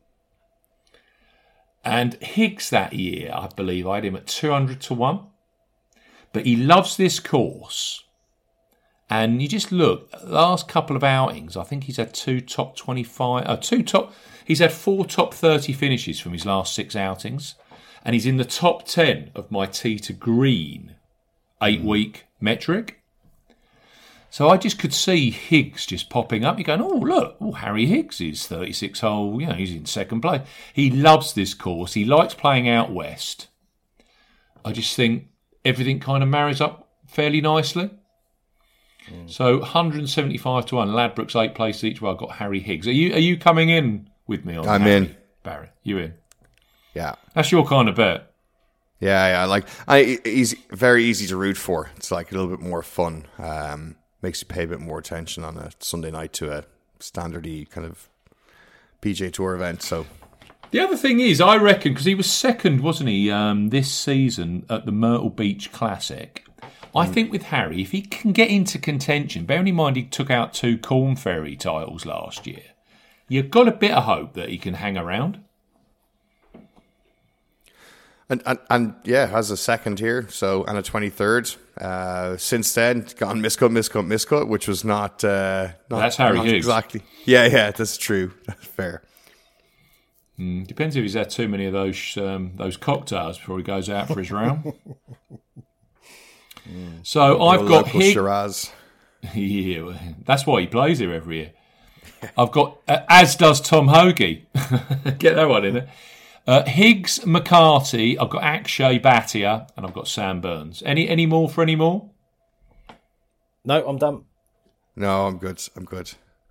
And Higgs that year, I believe, I had him at two hundred to one. But he loves this course. And you just look, the last couple of outings, I think he's had two top twenty-five, uh, two top, he's had four top thirty finishes from his last six outings. And he's in the top ten of my tee to green eight-week metric. So I just could see Higgs just popping up. You're going, oh, look, oh, Harry Higgs is thirty-six hole. You know, he's in second place. He loves this course. He likes playing out west. I just think everything kind of marries up fairly nicely. Mm. So one hundred seventy-five to one. Ladbrokes eight places each way. I've got Harry Higgs. Are you are you coming in with me on I'm Harry? in. Barry, you in? Yeah. That's your kind of bet. Yeah, yeah. Like, I, he's very easy to root for. It's like a little bit more fun. Um, makes you pay a bit more attention on a Sunday night to a standardy kind of P G A Tour event. So the other thing is, I reckon, because he was second, wasn't he, um, this season at the Myrtle Beach Classic. I mm. think with Harry, if he can get into contention, bearing in mind he took out two Corn Ferry titles last year, you've got a bit of hope that he can hang around. And, and and yeah, has a second here, so and a twenty-third. Uh, since then, gone miscut, miscut, miscut, which was not. Uh, not that's Harry not Higgs. Exactly. Yeah, yeah, that's true. That's fair. Mm, depends if he's had too many of those um, those cocktails before he goes out for his round. mm. So the I've got Higgs. Shiraz. Yeah, that's why he plays here every year. I've got, uh, as does Tom Hoagie. Get that one in there. Uh, Higgs, McCarthy, I've got Akshay Bhatia, and I've got Sam Burns. Any any more for any more? No, I'm done. No, I'm good. I'm good.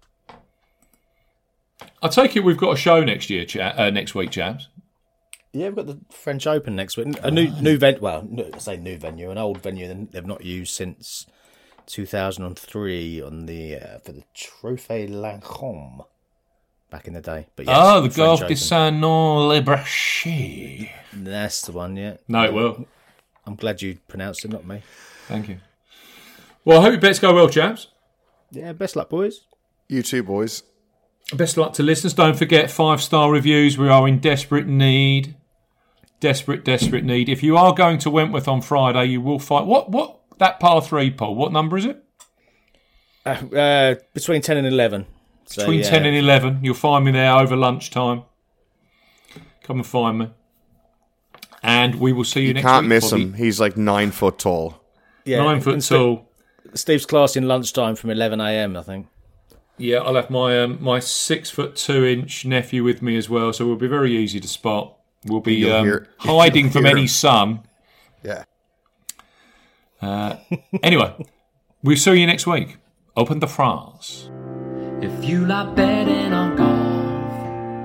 I take it we've got a show next year, cha- uh, next week, chaps. Yeah, we've got the French Open next week. A new new venue. Well, I say new venue, an old venue that they've not used since two thousand three on the uh, for the Trophée Lancôme. Back in the day, but yes, oh, the French Golf Open. de Saint-Nom-le-Brachet. That's the one, yeah. No, it will. I'm glad you pronounced it, not me. Thank you. Well, I hope your bets go well, chaps. Yeah, best luck, boys. You too, boys. Best luck to listeners. Don't forget five-star reviews. We are in desperate need. Desperate, desperate need. If you are going to Wentworth on Friday, you will find... What, what, that par three, Paul, what number is it? Uh, uh, between ten and eleven. So, Between yeah. ten and eleven. You'll find me there over lunchtime. Come and find me. And we will see you, You next can't week. miss Bobby. him. He's like nine foot tall. Yeah, Nine foot and tall. Steve's class in lunchtime from eleven a.m, I think. Yeah, I'll have my um, my six foot two inch nephew with me as well, so we'll be very easy to spot. We'll be You'll um, hear- hiding you'll from hear any him. sun. Yeah. Uh, anyway, we'll see you next week. Open the France. If you like betting on golf,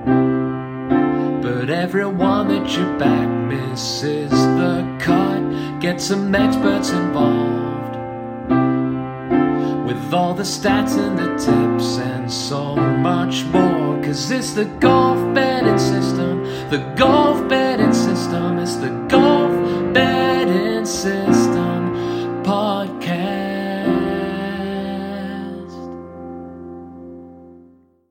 but everyone that you back misses the cut, get some experts involved with all the stats and the tips and so much more. Cause it's the golf betting system, the golf betting system, it's the golf